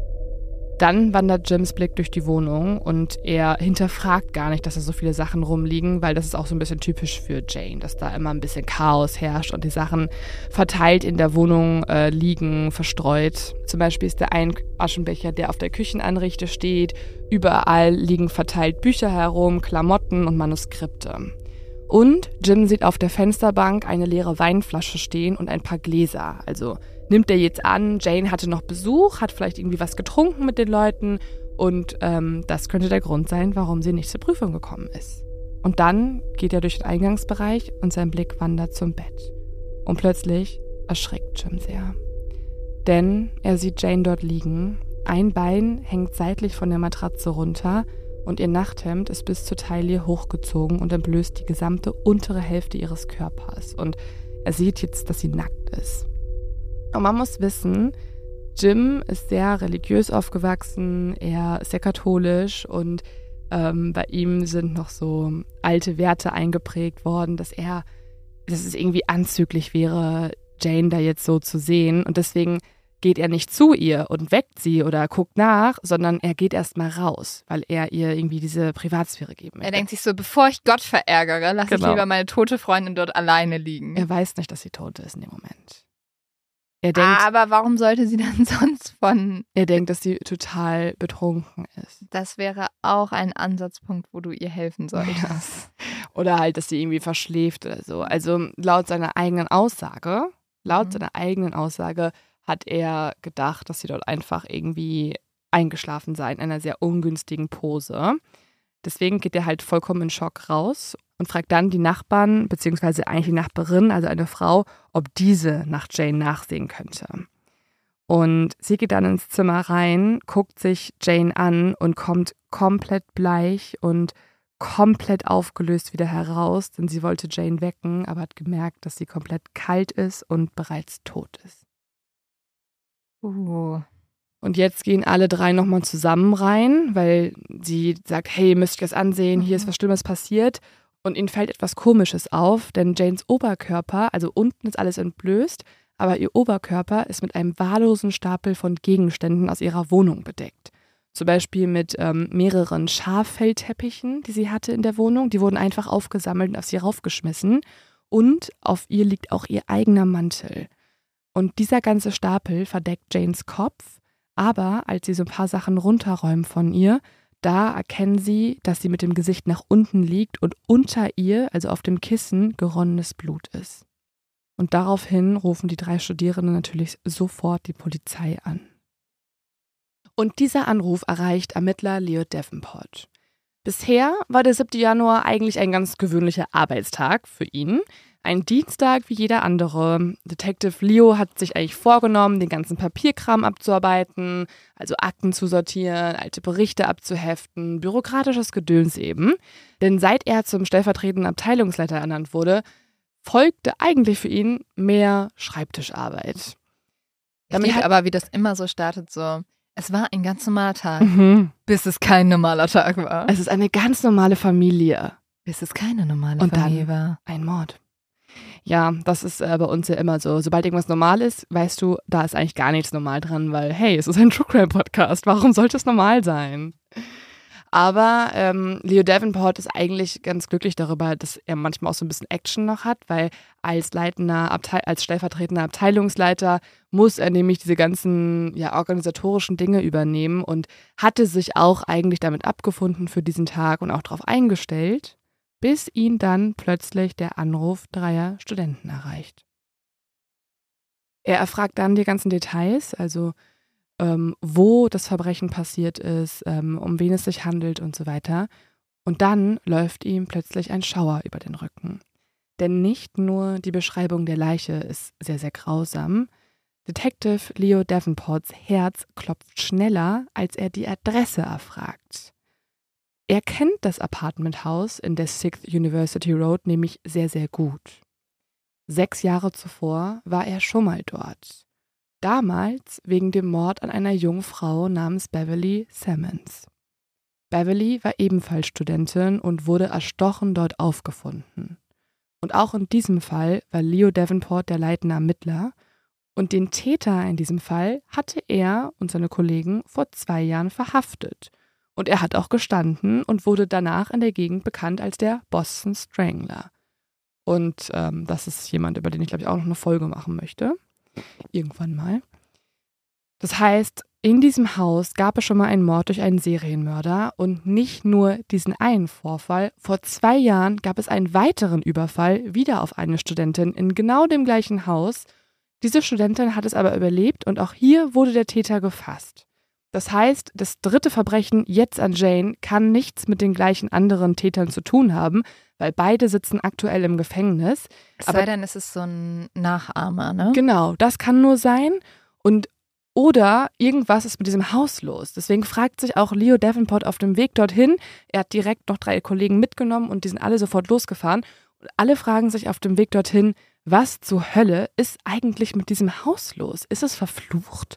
Dann wandert Jims Blick durch die Wohnung und er hinterfragt gar nicht, dass da so viele Sachen rumliegen, weil das ist auch so ein bisschen typisch für Jane, dass da immer ein bisschen Chaos herrscht und die Sachen verteilt in der Wohnung äh, liegen, verstreut. Zum Beispiel ist der ein Aschenbecher, der auf der Küchenanrichte steht. Überall liegen verteilt Bücher herum, Klamotten und Manuskripte. Und Jim sieht auf der Fensterbank eine leere Weinflasche stehen und ein paar Gläser. Also nimmt er jetzt an, Jane hatte noch Besuch, hat vielleicht irgendwie was getrunken mit den Leuten und ähm, das könnte der Grund sein, warum sie nicht zur Prüfung gekommen ist. Und dann geht er durch den Eingangsbereich und sein Blick wandert zum Bett. Und plötzlich erschrickt Jim sehr. Denn er sieht Jane dort liegen, ein Bein hängt seitlich von der Matratze runter und ihr Nachthemd ist bis zur Taille hochgezogen und entblößt die gesamte untere Hälfte ihres Körpers. Und er sieht jetzt, dass sie nackt ist. Und man muss wissen, Jim ist sehr religiös aufgewachsen, er ist sehr katholisch und ähm, bei ihm sind noch so alte Werte eingeprägt worden, dass er, dass es irgendwie anzüglich wäre, Jane da jetzt so zu sehen. Und deswegen geht er nicht zu ihr und weckt sie oder guckt nach, sondern er geht erst mal raus, weil er ihr irgendwie diese Privatsphäre geben möchte. Er denkt sich so, bevor ich Gott verärgere, lasse Genau. ich lieber meine tote Freundin dort alleine liegen. Er weiß nicht, dass sie tot ist in dem Moment. Er denkt, Aber warum sollte sie dann sonst von... er denkt, dass sie total betrunken ist. Das wäre auch ein Ansatzpunkt, wo du ihr helfen solltest. Ja. Oder halt, dass sie irgendwie verschläft oder so. Also laut seiner eigenen Aussage, laut Mhm. seiner eigenen Aussage hat er gedacht, dass sie dort einfach irgendwie eingeschlafen sei in einer sehr ungünstigen Pose. Deswegen geht er halt vollkommen in Schock raus und fragt dann die Nachbarn, beziehungsweise eigentlich die Nachbarin, also eine Frau, ob diese nach Jane nachsehen könnte. Und sie geht dann ins Zimmer rein, guckt sich Jane an und kommt komplett bleich und komplett aufgelöst wieder heraus, denn sie wollte Jane wecken, aber hat gemerkt, dass sie komplett kalt ist und bereits tot ist. Uh. Und jetzt gehen alle drei nochmal zusammen rein, weil sie sagt, hey, müsst ihr das ansehen, hier ist was Schlimmes passiert. Und ihnen fällt etwas Komisches auf, denn Janes Oberkörper, also unten ist alles entblößt, aber ihr Oberkörper ist mit einem wahllosen Stapel von Gegenständen aus ihrer Wohnung bedeckt. Zum Beispiel mit ähm, mehreren Schaffellteppichen, die sie hatte in der Wohnung. Die wurden einfach aufgesammelt und auf sie raufgeschmissen. Und auf ihr liegt auch ihr eigener Mantel. Und dieser ganze Stapel verdeckt Janes Kopf. Aber als sie so ein paar Sachen runterräumen von ihr, da erkennen sie, dass sie mit dem Gesicht nach unten liegt und unter ihr, also auf dem Kissen, geronnenes Blut ist. Und daraufhin rufen die drei Studierenden natürlich sofort die Polizei an. Und dieser Anruf erreicht Ermittler Leo Davenport. Bisher war der siebte Januar eigentlich ein ganz gewöhnlicher Arbeitstag für ihn. Ein Dienstag wie jeder andere. Detective Leo hat sich eigentlich vorgenommen, den ganzen Papierkram abzuarbeiten, also Akten zu sortieren, alte Berichte abzuheften, bürokratisches Gedöns eben. Denn seit er zum stellvertretenden Abteilungsleiter ernannt wurde, folgte eigentlich für ihn mehr Schreibtischarbeit. Damit hat, aber wie das immer so startet, so, es war ein ganz normaler Tag, mhm. bis es kein normaler Tag war. Es ist eine ganz normale Familie. Bis es keine normale Und Familie dann war. Ein Mord. Ja, das ist äh, bei uns ja immer so. Sobald irgendwas normal ist, weißt du, da ist eigentlich gar nichts normal dran, weil, hey, es ist ein True Crime Podcast. Warum sollte es normal sein? Aber ähm, Leo Davenport ist eigentlich ganz glücklich darüber, dass er manchmal auch so ein bisschen Action noch hat, weil als leitender Abte- als stellvertretender Abteilungsleiter muss er nämlich diese ganzen ja, organisatorischen Dinge übernehmen und hatte sich auch eigentlich damit abgefunden für diesen Tag und auch darauf eingestellt, bis ihn dann plötzlich der Anruf dreier Studenten erreicht. Er erfragt dann die ganzen Details, also ähm, wo das Verbrechen passiert ist, ähm, um wen es sich handelt und so weiter. Und dann läuft ihm plötzlich ein Schauer über den Rücken. Denn nicht nur die Beschreibung der Leiche ist sehr, sehr grausam. Detective Leo Davenports Herz klopft schneller, als er die Adresse erfragt. Er kennt das Apartmenthaus in der Sixth University Road nämlich sehr, sehr gut. Sechs Jahre zuvor war er schon mal dort. Damals wegen dem Mord an einer jungen Frau namens Beverly Sammons. Beverly war ebenfalls Studentin und wurde erstochen dort aufgefunden. Und auch in diesem Fall war Leo Davenport der leitende Ermittler und den Täter in diesem Fall hatte er und seine Kollegen vor zwei Jahren verhaftet. Und er hat auch gestanden und wurde danach in der Gegend bekannt als der Boston Strangler. Und ähm, das ist jemand, über den ich, glaube ich, auch noch eine Folge machen möchte. Irgendwann mal. Das heißt, in diesem Haus gab es schon mal einen Mord durch einen Serienmörder und nicht nur diesen einen Vorfall. Vor zwei Jahren gab es einen weiteren Überfall, wieder auf eine Studentin in genau dem gleichen Haus. Diese Studentin hat es aber überlebt und auch hier wurde der Täter gefasst. Das heißt, das dritte Verbrechen jetzt an Jane kann nichts mit den gleichen anderen Tätern zu tun haben, weil beide sitzen aktuell im Gefängnis. Es sei denn, es ist so ein Nachahmer, ne? Genau, das kann nur sein. Und oder irgendwas ist mit diesem Haus los. Deswegen fragt sich auch Leo Davenport auf dem Weg dorthin. Er hat direkt noch drei Kollegen mitgenommen und die sind alle sofort losgefahren. Und alle fragen sich auf dem Weg dorthin, was zur Hölle ist eigentlich mit diesem Haus los? Ist es verflucht?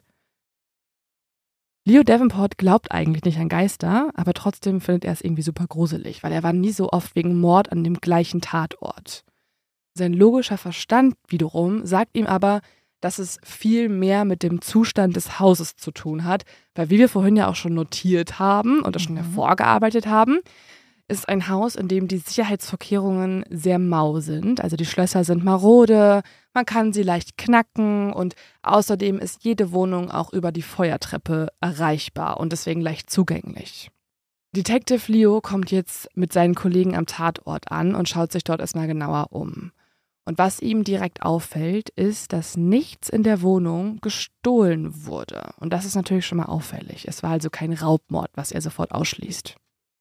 Leo Davenport glaubt eigentlich nicht an Geister, aber trotzdem findet er es irgendwie super gruselig, weil er war nie so oft wegen Mord an dem gleichen Tatort. Sein logischer Verstand wiederum sagt ihm aber, dass es viel mehr mit dem Zustand des Hauses zu tun hat, weil wie wir vorhin ja auch schon notiert haben und das schon Mhm. hervorgearbeitet haben, ist ein Haus, in dem die Sicherheitsvorkehrungen sehr mau sind. Also die Schlösser sind marode, man kann sie leicht knacken und außerdem ist jede Wohnung auch über die Feuertreppe erreichbar und deswegen leicht zugänglich. Detective Leo kommt jetzt mit seinen Kollegen am Tatort an und schaut sich dort erstmal genauer um. Und was ihm direkt auffällt, ist, dass nichts in der Wohnung gestohlen wurde. Und das ist natürlich schon mal auffällig. Es war also kein Raubmord, was er sofort ausschließt.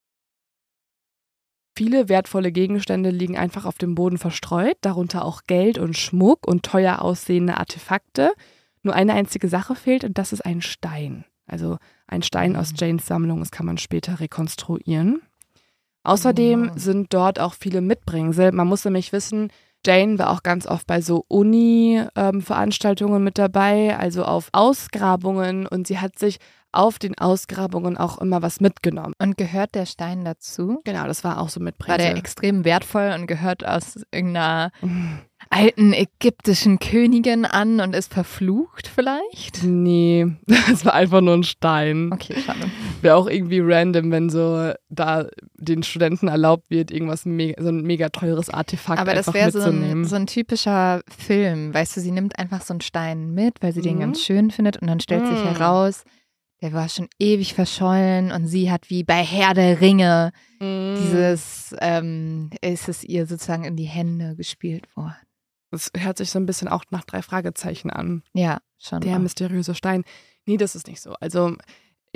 Viele wertvolle Gegenstände liegen einfach auf dem Boden verstreut, darunter auch Geld und Schmuck und teuer aussehende Artefakte. Nur eine einzige Sache fehlt und das ist ein Stein. Also ein Stein aus Janes Sammlung, das kann man später rekonstruieren. Außerdem Oh. sind dort auch viele Mitbringsel. Man muss nämlich wissen, Jane war auch ganz oft bei so Uni-Veranstaltungen mit dabei, also auf Ausgrabungen und sie hat sich auf den Ausgrabungen auch immer was mitgenommen. Und gehört der Stein dazu? Genau, das war auch so War Mitbringsel. der extrem wertvoll und gehört aus irgendeiner alten ägyptischen Königin an und ist verflucht vielleicht? Nee, das war einfach nur ein Stein. Okay, schade. Wäre auch irgendwie random, wenn so da den Studenten erlaubt wird, irgendwas, mega, so ein mega teures Artefakt Aber das einfach wäre so mitzunehmen. ein, so ein typischer Film, weißt du, sie nimmt einfach so einen Stein mit, weil sie den Mhm. ganz schön findet und dann stellt sich Mhm. heraus, der war schon ewig verschollen und sie hat wie bei Herr der Ringe Mm. dieses, ähm, ist es ihr sozusagen in die Hände gespielt worden. Das hört sich so ein bisschen auch nach drei Fragezeichen an. Ja, schon. Der auch. mysteriöse Stein. Nee, das ist nicht so. Also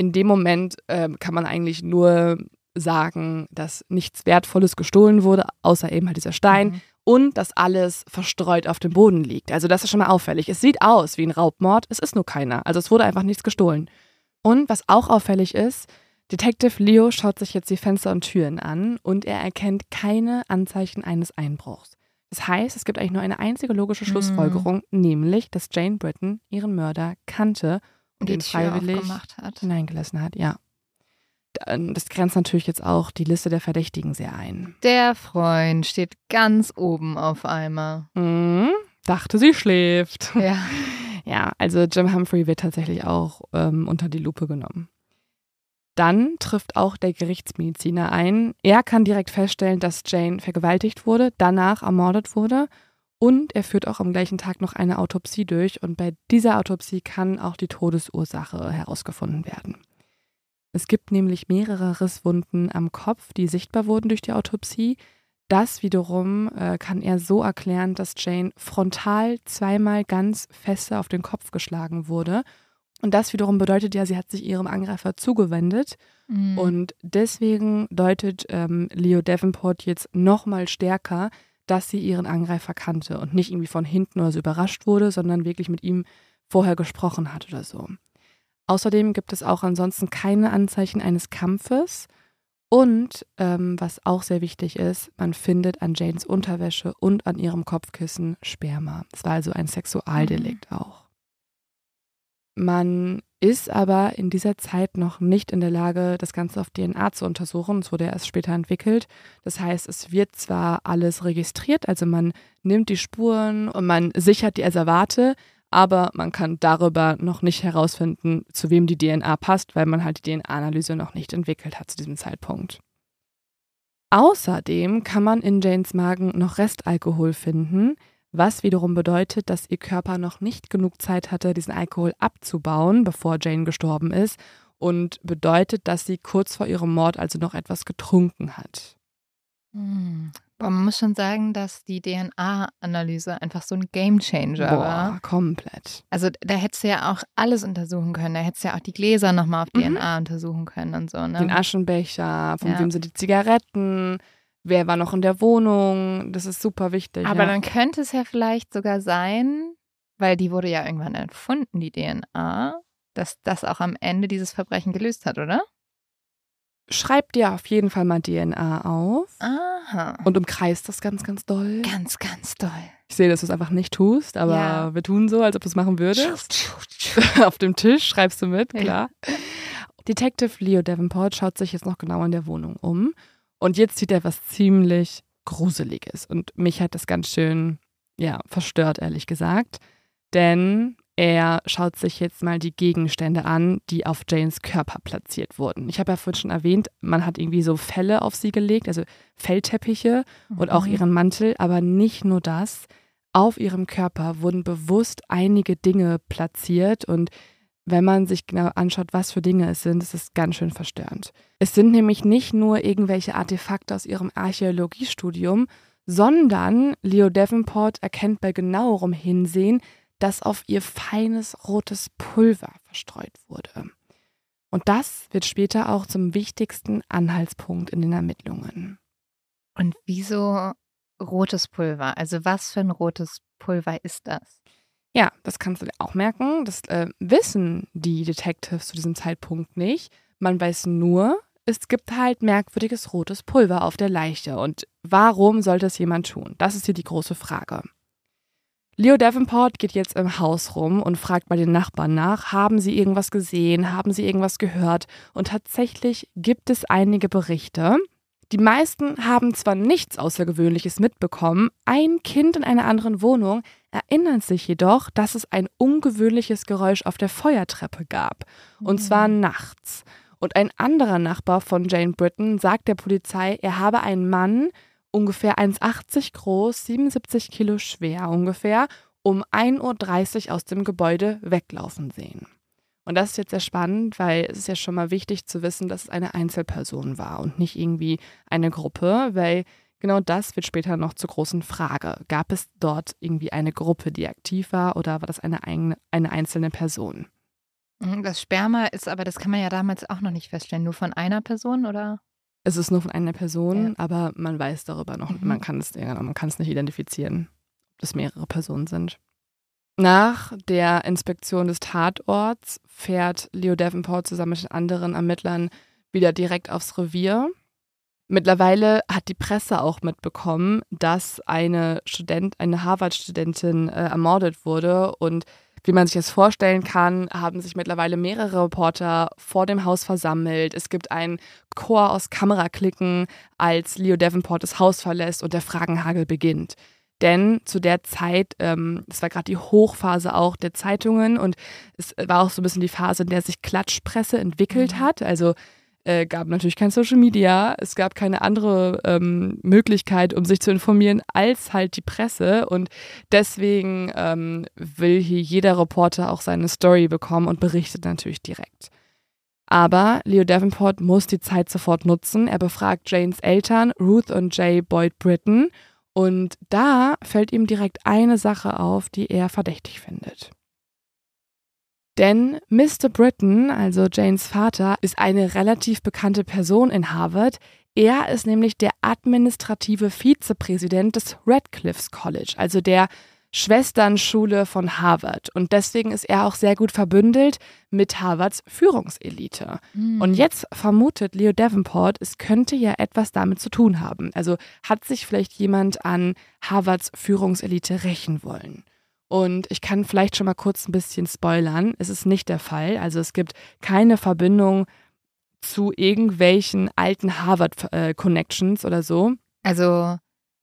in dem Moment äh, kann man eigentlich nur sagen, dass nichts Wertvolles gestohlen wurde, außer eben halt dieser Stein. Mhm. Und dass alles verstreut auf dem Boden liegt. Also das ist schon mal auffällig. Es sieht aus wie ein Raubmord, es ist nur keiner. Also es wurde einfach nichts gestohlen. Und was auch auffällig ist, Detective Leo schaut sich jetzt die Fenster und Türen an und er erkennt keine Anzeichen eines Einbruchs. Das heißt, es gibt eigentlich nur eine einzige logische Schlussfolgerung, mhm. nämlich, dass Jane Britton ihren Mörder kannte und die ihn Tür freiwillig aufgemacht hat. hineingelassen hat. Ja. Das grenzt natürlich jetzt auch die Liste der Verdächtigen sehr ein. Der Freund steht ganz oben auf einmal. Mhm. Dachte, sie schläft. Ja. Ja, also Jim Humphrey wird tatsächlich auch ähm, unter die Lupe genommen. Dann trifft auch der Gerichtsmediziner ein. Er kann direkt feststellen, dass Jane vergewaltigt wurde, danach ermordet wurde und er führt auch am gleichen Tag noch eine Autopsie durch und bei dieser Autopsie kann auch die Todesursache herausgefunden werden. Es gibt nämlich mehrere Risswunden am Kopf, die sichtbar wurden durch die Autopsie. Das wiederum äh, kann er so erklären, dass Jane frontal zweimal ganz feste auf den Kopf geschlagen wurde. Und das wiederum bedeutet ja, sie hat sich ihrem Angreifer zugewendet. Mhm. Und deswegen deutet ähm, Leo Davenport jetzt nochmal stärker, dass sie ihren Angreifer kannte und nicht irgendwie von hinten oder so überrascht wurde, sondern wirklich mit ihm vorher gesprochen hat oder so. Außerdem gibt es auch ansonsten keine Anzeichen eines Kampfes und ähm, was auch sehr wichtig ist, man findet an Janes Unterwäsche und an ihrem Kopfkissen Sperma. Es war also ein Sexualdelikt mhm. auch. Man ist aber in dieser Zeit noch nicht in der Lage, das Ganze auf D N A zu untersuchen. Es wurde erst später entwickelt. Das heißt, es wird zwar alles registriert, also man nimmt die Spuren und man sichert die Asservate, aber man kann darüber noch nicht herausfinden, zu wem die D N A passt, weil man halt die D N A-Analyse noch nicht entwickelt hat zu diesem Zeitpunkt. Außerdem kann man in Janes Magen noch Restalkohol finden, was wiederum bedeutet, dass ihr Körper noch nicht genug Zeit hatte, diesen Alkohol abzubauen, bevor Jane gestorben ist und bedeutet, dass sie kurz vor ihrem Mord also noch etwas getrunken hat. Hm. Aber man muss schon sagen, dass die D N A-Analyse einfach so ein Gamechanger war. Boah, komplett. Also da hättest du ja auch alles untersuchen können. Da hättest du ja auch die Gläser nochmal auf mhm. D N A untersuchen können und so. Ne? Den Aschenbecher, von ja. wem sind die Zigaretten, wer war noch in der Wohnung. Das ist super wichtig. Aber ja. dann könnte es ja vielleicht sogar sein, weil die wurde ja irgendwann erfunden, die D N A, dass das auch am Ende dieses Verbrechen gelöst hat, oder? Schreib dir auf jeden Fall mal D N A auf. Aha. Und umkreist das ganz, ganz doll. Ganz, ganz doll. Ich sehe, dass du es einfach nicht tust, aber ja. wir tun so, als ob du es machen würdest. Auf dem Tisch schreibst du mit, klar. Ja. Detective Leo Davenport schaut sich jetzt noch genau in der Wohnung um. Und jetzt sieht er was ziemlich Gruseliges. Und mich hat das ganz schön, ja, verstört, ehrlich gesagt. Denn er schaut sich jetzt mal die Gegenstände an, die auf Janes Körper platziert wurden. Ich habe ja vorhin schon erwähnt, man hat irgendwie so Felle auf sie gelegt, also Fellteppiche mhm. und auch ihren Mantel. Aber nicht nur das. Auf ihrem Körper wurden bewusst einige Dinge platziert. Und wenn man sich genau anschaut, was für Dinge es sind, ist es ganz schön verstörend. Es sind nämlich nicht nur irgendwelche Artefakte aus ihrem Archäologiestudium, sondern Leo Davenport erkennt bei genauerem Hinsehen, dass auf ihr feines rotes Pulver verstreut wurde. Und das wird später auch zum wichtigsten Anhaltspunkt in den Ermittlungen. Und wieso rotes Pulver? Also was für ein rotes Pulver ist das? Ja, das kannst du dir auch merken. Das äh, wissen die Detectives zu diesem Zeitpunkt nicht. Man weiß nur, es gibt halt merkwürdiges rotes Pulver auf der Leiche. Und warum sollte es jemand tun? Das ist hier die große Frage. Leo Davenport geht jetzt im Haus rum und fragt bei den Nachbarn nach, haben sie irgendwas gesehen, haben sie irgendwas gehört? Und tatsächlich gibt es einige Berichte. Die meisten haben zwar nichts Außergewöhnliches mitbekommen, ein Kind in einer anderen Wohnung erinnert sich jedoch, dass es ein ungewöhnliches Geräusch auf der Feuertreppe gab. Und mhm. zwar nachts. Und ein anderer Nachbar von Jane Britton sagt der Polizei, er habe einen Mann, ungefähr eins Komma achtzig groß, siebenundsiebzig Kilo schwer ungefähr, um ein Uhr dreißig aus dem Gebäude weglaufen sehen. Und das ist jetzt sehr spannend, weil es ist ja schon mal wichtig zu wissen, dass es eine Einzelperson war und nicht irgendwie eine Gruppe, weil genau das wird später noch zur großen Frage. Gab es dort irgendwie eine Gruppe, die aktiv war oder war das eine, eine einzelne Person? Das Sperma ist aber, das kann man ja damals auch noch nicht feststellen, nur von einer Person, oder? Es ist nur von einer Person, Ja. aber man weiß darüber noch, Mhm. man kann es, ja, man kann es nicht identifizieren, ob es mehrere Personen sind. Nach der Inspektion des Tatorts fährt Leo Davenport zusammen mit den anderen Ermittlern wieder direkt aufs Revier. Mittlerweile hat die Presse auch mitbekommen, dass eine Student, eine Harvard-Studentin äh, ermordet wurde. Und wie man sich das vorstellen kann, haben sich mittlerweile mehrere Reporter vor dem Haus versammelt. Es gibt einen Chor aus Kameraklicken, als Leo Davenport das Haus verlässt und der Fragenhagel beginnt. Denn zu der Zeit, ähm, das war gerade die Hochphase auch der Zeitungen und es war auch so ein bisschen die Phase, in der sich Klatschpresse entwickelt Mhm. hat. Also äh, gab natürlich kein Social Media, es gab keine andere ähm, Möglichkeit, um sich zu informieren, als halt die Presse. Und deswegen ähm, will hier jeder Reporter auch seine Story bekommen und berichtet natürlich direkt. Aber Leo Davenport muss die Zeit sofort nutzen. Er befragt Janes Eltern, Ruth und Jay Boyd Britton. Und da fällt ihm direkt eine Sache auf, die er verdächtig findet. Denn Mister Britton, also Janes Vater, ist eine relativ bekannte Person in Harvard. Er ist nämlich der administrative Vizepräsident des Radcliffe College, also der Schwesternschule von Harvard. Und deswegen ist er auch sehr gut verbündelt mit Harvards Führungselite. Mhm. Und jetzt vermutet Leo Davenport, es könnte ja etwas damit zu tun haben. Also hat sich vielleicht jemand an Harvards Führungselite rächen wollen. Und ich kann vielleicht schon mal kurz ein bisschen spoilern. Es ist nicht der Fall. Also es gibt keine Verbindung zu irgendwelchen alten Harvard-Connections oder so. Also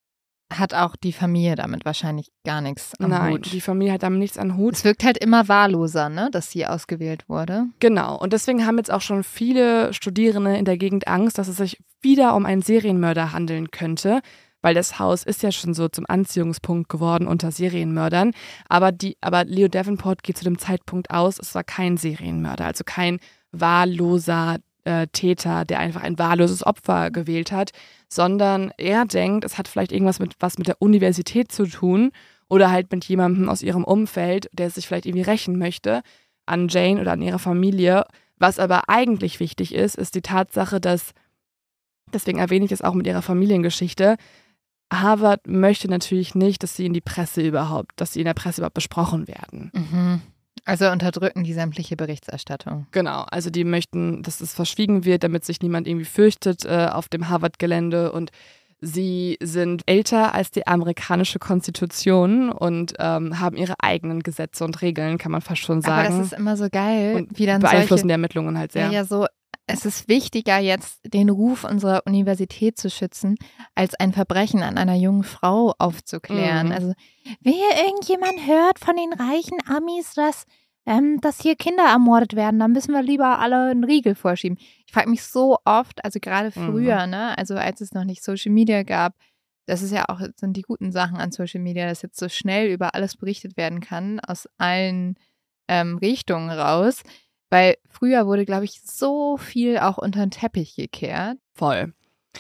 hat auch die Familie damit wahrscheinlich gar nichts am Nein, Hut. die Familie hat damit nichts am Hut. Es wirkt halt immer wahlloser, ne, dass sie ausgewählt wurde. Genau. Und deswegen haben jetzt auch schon viele Studierende in der Gegend Angst, dass es sich wieder um einen Serienmörder handeln könnte. Weil das Haus ist ja schon so zum Anziehungspunkt geworden unter Serienmördern. Aber, die, aber Leo Davenport geht zu dem Zeitpunkt aus, es war kein Serienmörder, also kein wahlloser äh, Täter, der einfach ein wahlloses Opfer gewählt hat, sondern er denkt, es hat vielleicht irgendwas mit was mit der Universität zu tun oder halt mit jemandem aus ihrem Umfeld, der sich vielleicht irgendwie rächen möchte an Jane oder an ihrer Familie. Was aber eigentlich wichtig ist, ist die Tatsache, dass, deswegen erwähne ich es auch mit ihrer Familiengeschichte, Harvard möchte natürlich nicht, dass sie in die Presse überhaupt, dass sie in der Presse überhaupt besprochen werden. Mhm. Also unterdrücken die sämtliche Berichterstattung. Genau, also die möchten, dass es verschwiegen wird, damit sich niemand irgendwie fürchtet äh, auf dem Harvard-Gelände. Und sie sind älter als die amerikanische Konstitution und ähm, haben ihre eigenen Gesetze und Regeln, kann man fast schon sagen. Aber das ist immer so geil, und wie dann beeinflussen solche, die Ermittlungen halt sehr. Ja, ja, so, es ist wichtiger, jetzt den Ruf unserer Universität zu schützen, als ein Verbrechen an einer jungen Frau aufzuklären. Mhm. Also, wenn hier irgendjemand hört von den reichen Amis, dass, ähm, dass hier Kinder ermordet werden, dann müssen wir lieber alle einen Riegel vorschieben. Ich frage mich so oft, also gerade früher, Mhm. ne, also als es noch nicht Social Media gab, das ist ja auch, sind die guten Sachen an Social Media, dass jetzt so schnell über alles berichtet werden kann, aus allen ähm, Richtungen raus. Weil früher wurde, glaube ich, so viel auch unter den Teppich gekehrt. Voll.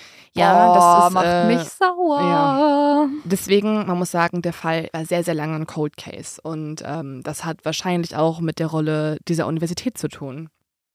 Ja, oh, das ist, macht äh, mich sauer. ja. Deswegen, man muss sagen, der Fall war sehr, sehr lange ein Cold Case. Und ähm, das hat wahrscheinlich auch mit der Rolle dieser Universität zu tun.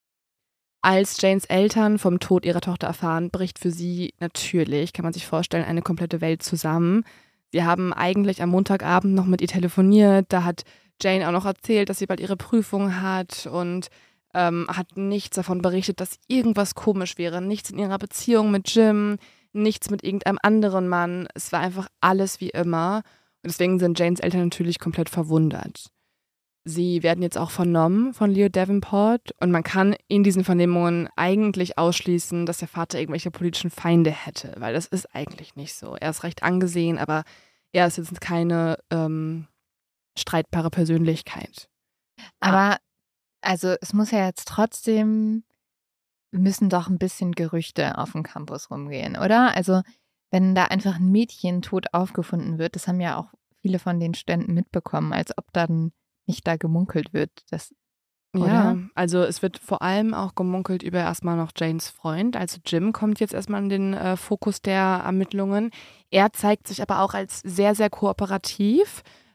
Als Janes Eltern vom Tod ihrer Tochter erfahren, bricht für sie natürlich, kann man sich vorstellen, eine komplette Welt zusammen. Sie haben eigentlich am Montagabend noch mit ihr telefoniert. Da hat Jane auch noch erzählt, dass sie bald ihre Prüfung hat und ähm, hat nichts davon berichtet, dass irgendwas komisch wäre. Nichts in ihrer Beziehung mit Jim, nichts mit irgendeinem anderen Mann. Es war einfach alles wie immer. Und deswegen sind Janes Eltern natürlich komplett verwundert. Sie werden jetzt auch vernommen von Leo Davenport und man kann in diesen Vernehmungen eigentlich ausschließen, dass der Vater irgendwelche politischen Feinde hätte, weil das ist eigentlich nicht so. Er ist recht angesehen, aber er ist jetzt keine ähm, streitbare Persönlichkeit. Aber also es muss ja jetzt trotzdem, müssen doch ein bisschen Gerüchte auf dem Campus rumgehen, oder? Also wenn da einfach ein Mädchen tot aufgefunden wird, das haben ja auch viele von den Studenten mitbekommen, als ob dann nicht da gemunkelt wird. Das, Ja, oder? also es wird vor allem auch gemunkelt über erstmal noch Janes Freund. Also Jim kommt jetzt erstmal in den äh, Fokus der Ermittlungen. Er zeigt sich aber auch als sehr, sehr kooperativ.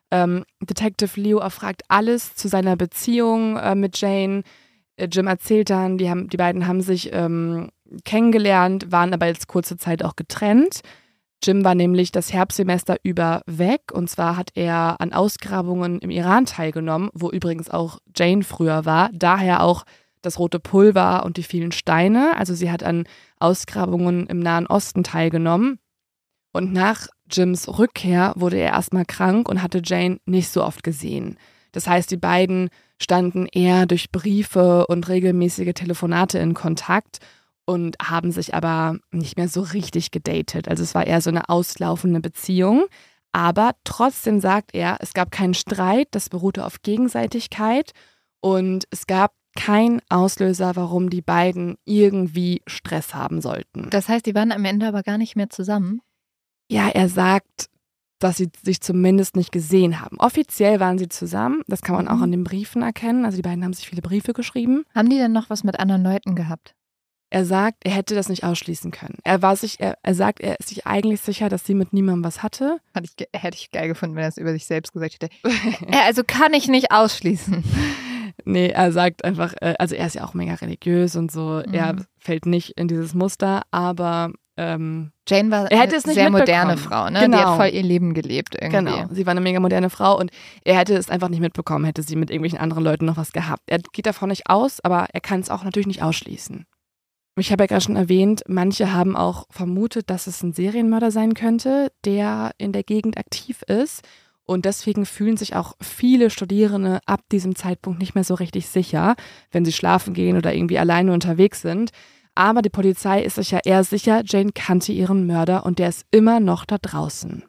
Ähm, Detective Leo erfragt alles zu seiner Beziehung äh, mit Jane. Äh, Jim erzählt dann, die, haben, die beiden haben sich ähm, kennengelernt, waren aber jetzt kurze Zeit auch getrennt. Jim war nämlich das Herbstsemester über weg und zwar hat er an Ausgrabungen im Iran teilgenommen, wo übrigens auch Jane früher war, daher auch das rote Pulver und die vielen Steine. Also sie hat an Ausgrabungen im Nahen Osten teilgenommen und nach Jims Rückkehr wurde er erstmal krank und hatte Jane nicht so oft gesehen. Das heißt, die beiden standen eher durch Briefe und regelmäßige Telefonate in Kontakt und haben sich aber nicht mehr so richtig gedatet. Also es war eher so eine auslaufende Beziehung. Aber trotzdem sagt er, es gab keinen Streit, das beruhte auf Gegenseitigkeit und es gab keinen Auslöser, warum die beiden irgendwie Stress haben sollten. Das heißt, die waren am Ende aber gar nicht mehr zusammen? Ja, er sagt, dass sie sich zumindest nicht gesehen haben. Offiziell waren sie zusammen, das kann man auch an den Briefen erkennen. Also die beiden haben sich viele Briefe geschrieben. Haben die denn noch was mit anderen Leuten gehabt? Er sagt, er hätte das nicht ausschließen können. Er war sich, er, er sagt, er ist sich eigentlich sicher, dass sie mit niemandem was hatte. Hatte ich, hätte ich geil gefunden, wenn er es über sich selbst gesagt hätte. Ja, also kann ich nicht ausschließen. Nee, er sagt einfach, also er ist ja auch mega religiös und so, mhm. Er fällt nicht in dieses Muster, aber ähm, Jane war er hätte es nicht eine sehr moderne Frau, ne? Genau. Die hat voll ihr Leben gelebt irgendwie. Genau, sie war eine mega moderne Frau und er hätte es einfach nicht mitbekommen, hätte sie mit irgendwelchen anderen Leuten noch was gehabt. Er geht davon nicht aus, aber er kann es auch natürlich nicht ausschließen. Ich habe ja gerade schon erwähnt, manche haben auch vermutet, dass es ein Serienmörder sein könnte, der in der Gegend aktiv ist. Und deswegen fühlen sich auch viele Studierende ab diesem Zeitpunkt nicht mehr so richtig sicher, wenn sie schlafen gehen oder irgendwie alleine unterwegs sind. Aber die Polizei ist sich ja eher sicher, Jane kannte ihren Mörder und der ist immer noch da draußen.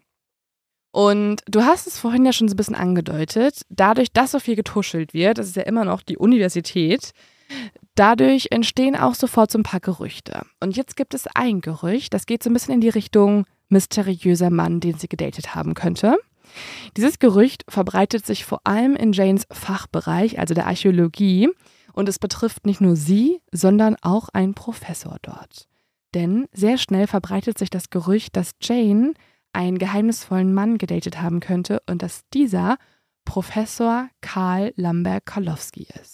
Und du hast es vorhin ja schon so ein bisschen angedeutet, dadurch, dass so viel getuschelt wird, das ist ja immer noch die Universität, dadurch entstehen auch sofort so ein paar Gerüchte. Und jetzt gibt es ein Gerücht, das geht so ein bisschen in die Richtung mysteriöser Mann, den sie gedatet haben könnte. Dieses Gerücht verbreitet sich vor allem in Janes Fachbereich, also der Archäologie, und es betrifft nicht nur sie, sondern auch einen Professor dort. Denn sehr schnell verbreitet sich das Gerücht, dass Jane einen geheimnisvollen Mann gedatet haben könnte und dass dieser Professor Karl Lambert-Karlowski ist.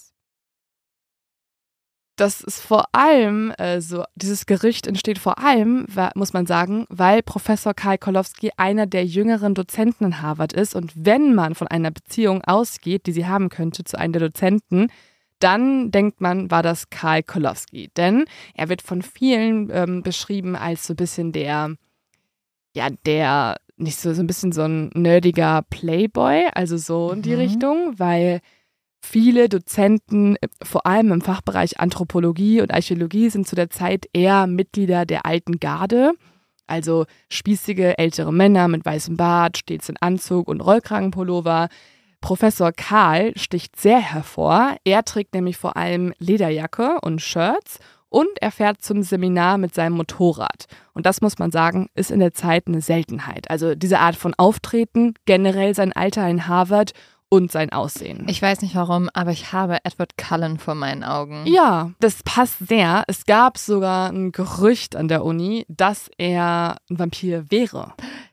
Das ist vor allem, also dieses Gerücht entsteht vor allem, muss man sagen, weil Professor Karl Karlowski einer der jüngeren Dozenten in Harvard ist und wenn man von einer Beziehung ausgeht, die sie haben könnte zu einem der Dozenten, dann denkt man, war das Karl Karlowski. Denn er wird von vielen ähm, beschrieben als so ein bisschen der, ja, der, nicht so, so ein bisschen so ein nerdiger Playboy, also so in die Mhm. Richtung, weil viele Dozenten, vor allem im Fachbereich Anthropologie und Archäologie, sind zu der Zeit eher Mitglieder der alten Garde, also spießige ältere Männer mit weißem Bart, stets in Anzug und Rollkragenpullover. Professor Karl sticht sehr hervor. Er trägt nämlich vor allem Lederjacke und Shirts und er fährt zum Seminar mit seinem Motorrad. Und das muss man sagen, ist in der Zeit eine Seltenheit. Also diese Art von Auftreten, generell sein Alter in Harvard und sein Aussehen. Ich weiß nicht warum, aber ich habe Edward Cullen vor meinen Augen. Ja, das passt sehr. Es gab sogar ein Gerücht an der Uni, dass er ein Vampir wäre.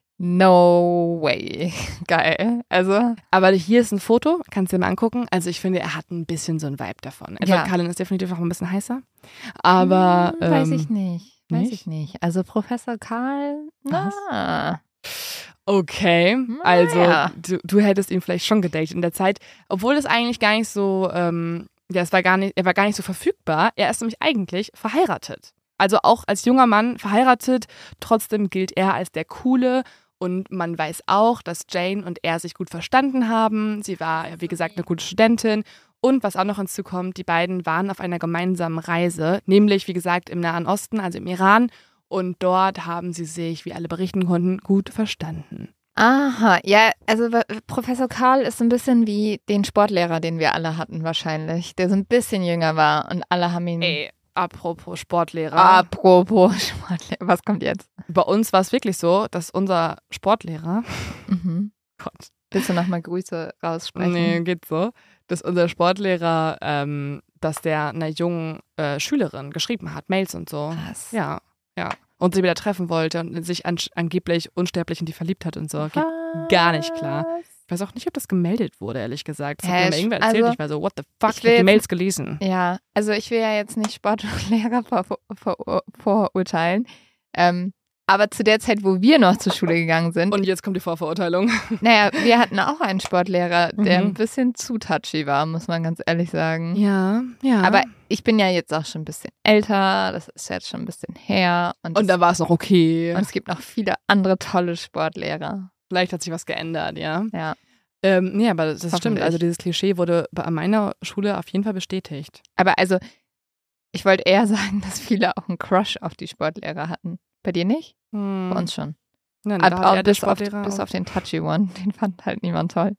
No way. Geil. Also, Aber hier ist ein Foto, kannst du dir mal angucken. Also ich finde, er hat ein bisschen so einen Vibe davon. Edward Ja. Cullen ist definitiv auch ein bisschen heißer. Aber hm, weiß ähm, ich nicht. Weiß nicht? ich nicht. Also Professor Karl, na. okay, also Naja. du, du hättest ihn vielleicht schon gedatet in der Zeit, obwohl es eigentlich gar nicht so, ähm, ja, es war gar nicht, er war gar nicht so verfügbar. Er ist nämlich eigentlich verheiratet. Also auch als junger Mann verheiratet, trotzdem gilt er als der Coole und man weiß auch, dass Jane und er sich gut verstanden haben. Sie war, wie gesagt, eine gute Studentin. Und was auch noch hinzukommt, die beiden waren auf einer gemeinsamen Reise, nämlich, wie gesagt, im Nahen Osten, also im Iran. Und dort haben sie sich, wie alle berichten konnten, gut verstanden. Aha, ja, also wa- Professor Karl ist so ein bisschen wie den Sportlehrer, den wir alle hatten wahrscheinlich, der so ein bisschen jünger war und alle haben ihn... Ey, apropos Sportlehrer. Apropos Sportlehrer, was kommt jetzt? Bei uns war es wirklich so, dass unser Sportlehrer, Mhm. Gott, Willst du nochmal Grüße raussprechen? nee, geht so, dass unser Sportlehrer, ähm, dass der einer jungen äh, Schülerin geschrieben hat, Mails und so. Was? Ja, ja. Und sie wieder treffen wollte und sich an, angeblich unsterblich in die verliebt hat und so. Geht gar nicht klar. Was? Ich weiß auch nicht, ob das gemeldet wurde, ehrlich gesagt. Das hat Hä, mir mal irgendwer erzählt. also, ich war so, what the fuck, ich ich, will hab die jetzt- Mails gelesen. Ja, also ich will ja jetzt nicht Sportlehrer vor, vor, vorurteilen. Ähm, aber zu der Zeit, wo wir noch zur Schule gegangen sind, Und jetzt kommt die Vorverurteilung. naja, wir hatten auch einen Sportlehrer, der Mhm. ein bisschen zu touchy war, muss man ganz ehrlich sagen. Ja, ja. Aber ich bin ja jetzt auch schon ein bisschen älter, das ist jetzt schon ein bisschen her. Und, und es, da war es noch okay. und es gibt noch viele andere tolle Sportlehrer. Vielleicht hat sich was geändert, ja. Ja. Ähm, nee, aber das stimmt. Hoffentlich. Also dieses Klischee wurde bei meiner Schule auf jeden Fall bestätigt. Aber also, ich wollte eher sagen, dass viele auch einen Crush auf die Sportlehrer hatten. Bei dir nicht? Hm. Bei uns schon. Ja, Ab, da hat auch er der bis, auf, Sportlehrer bis auch- auf den touchy one, den fand halt niemand toll.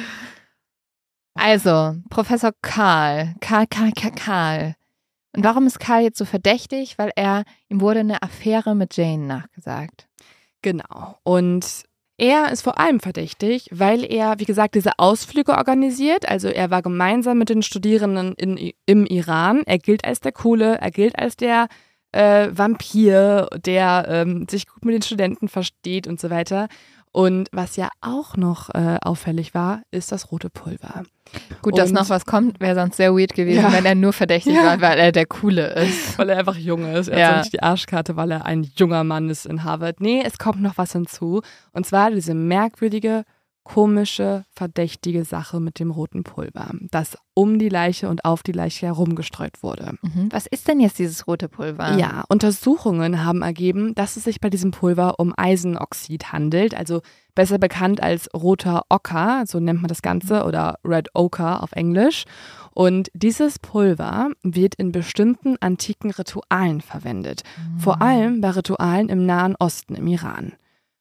Also, Professor Karl. Karl, Karl, Karl, Karl. Und warum ist Karl jetzt so verdächtig? Weil er, ihm wurde eine Affäre mit Jane nachgesagt. Genau. Und er ist vor allem verdächtig, weil er, wie gesagt, diese Ausflüge organisiert. Also er war gemeinsam mit den Studierenden in, im Iran. Er gilt als der Coole, er gilt als der äh, Vampir, der ähm, sich gut mit den Studenten versteht und so weiter. Und was ja auch noch äh, auffällig war, ist das rote Pulver. Gut, dass Und- noch was kommt, wäre sonst sehr weird gewesen, Ja. wenn er nur verdächtig Ja. war, weil er der Coole ist. Weil er einfach jung ist. Er Ja. hat so nicht die Arschkarte, weil er ein junger Mann ist in Harvard. Nee, es kommt noch was hinzu. Und zwar diese merkwürdige, komische, verdächtige Sache mit dem roten Pulver, das um die Leiche und auf die Leiche herumgestreut wurde. Mhm. Was ist denn jetzt dieses rote Pulver? Ja, Untersuchungen haben ergeben, dass es sich bei diesem Pulver um Eisenoxid handelt, also besser bekannt als roter Ocker, so nennt man das Ganze, oder Red Ochre auf Englisch. Und dieses Pulver wird in bestimmten antiken Ritualen verwendet, vor allem bei Ritualen im Nahen Osten, im Iran.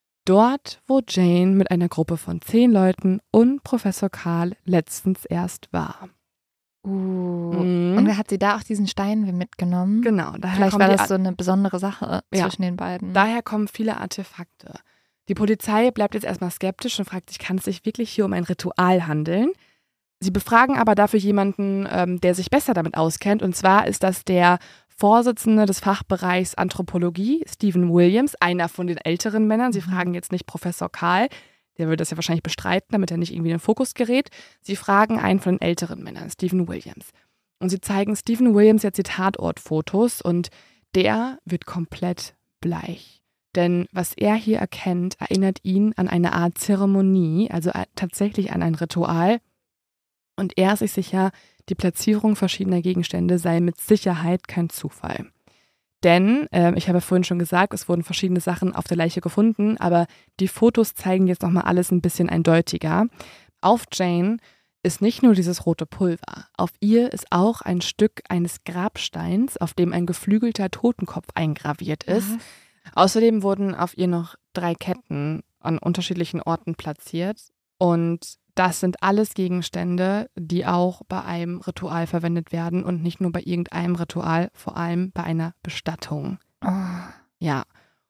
Dort, wo Jane mit einer Gruppe von zehn Leuten und Professor Karl letztens erst war. Uh. Mhm. Und hat sie da auch diesen Stein mitgenommen? Genau, daher Vielleicht kommen war die das so eine besondere Sache Ja. zwischen den beiden. Daher kommen viele Artefakte. Die Polizei bleibt jetzt erstmal skeptisch und fragt sich, kann es sich wirklich hier um ein Ritual handeln? Sie befragen aber dafür jemanden, ähm, der sich besser damit auskennt. Und zwar ist das der Vorsitzende des Fachbereichs Anthropologie, Stephen Williams, einer von den älteren Männern. Sie fragen jetzt nicht Professor Karl, der würde das ja wahrscheinlich bestreiten, damit er nicht irgendwie in den Fokus gerät. Sie fragen einen von den älteren Männern, Stephen Williams. Und sie zeigen Stephen Williams jetzt die Tatortfotos und der wird komplett bleich. Denn was er hier erkennt, erinnert ihn an eine Art Zeremonie, also tatsächlich an ein Ritual. Und er ist sich sicher, die Platzierung verschiedener Gegenstände sei mit Sicherheit kein Zufall. Denn, äh, ich habe vorhin schon gesagt, es wurden verschiedene Sachen auf der Leiche gefunden, aber die Fotos zeigen jetzt nochmal alles ein bisschen eindeutiger. Auf Jane ist nicht nur dieses rote Pulver, auf ihr ist auch ein Stück eines Grabsteins, auf dem ein geflügelter Totenkopf eingraviert ist. Was? Außerdem wurden auf ihr noch drei Ketten an unterschiedlichen Orten platziert. Und das sind alles Gegenstände, die auch bei einem Ritual verwendet werden und nicht nur bei irgendeinem Ritual, vor allem bei einer Bestattung. Oh. Ja.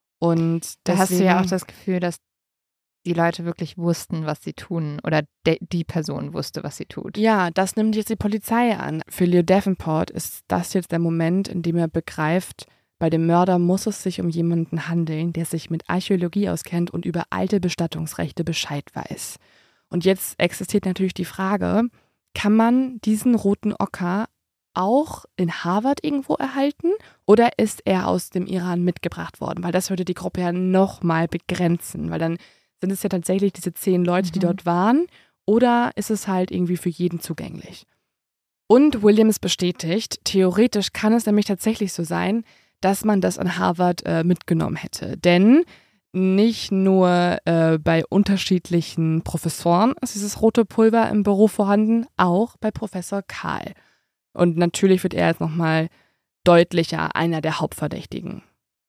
Und Da hast du ja auch deswegen- das Gefühl, dass die Leute wirklich wussten, was sie tun oder de- die Person wusste, was sie tut. Ja, das nimmt jetzt die Polizei an. Für Leo Davenport ist das jetzt der Moment, in dem er begreift, bei dem Mörder muss es sich um jemanden handeln, der sich mit Archäologie auskennt und über alte Bestattungsrechte Bescheid weiß. Und jetzt existiert natürlich die Frage, kann man diesen roten Ocker auch in Harvard irgendwo erhalten oder ist er aus dem Iran mitgebracht worden? Weil das würde die Gruppe ja nochmal begrenzen, weil dann sind es ja tatsächlich diese zehn Leute, die Mhm. dort waren, oder ist es halt irgendwie für jeden zugänglich? Und Williams bestätigt, theoretisch kann es nämlich tatsächlich so sein, dass man das an Harvard äh, mitgenommen hätte. Denn nicht nur äh, bei unterschiedlichen Professoren ist dieses rote Pulver im Büro vorhanden, auch bei Professor Karl. Und natürlich wird er jetzt nochmal deutlicher einer der Hauptverdächtigen.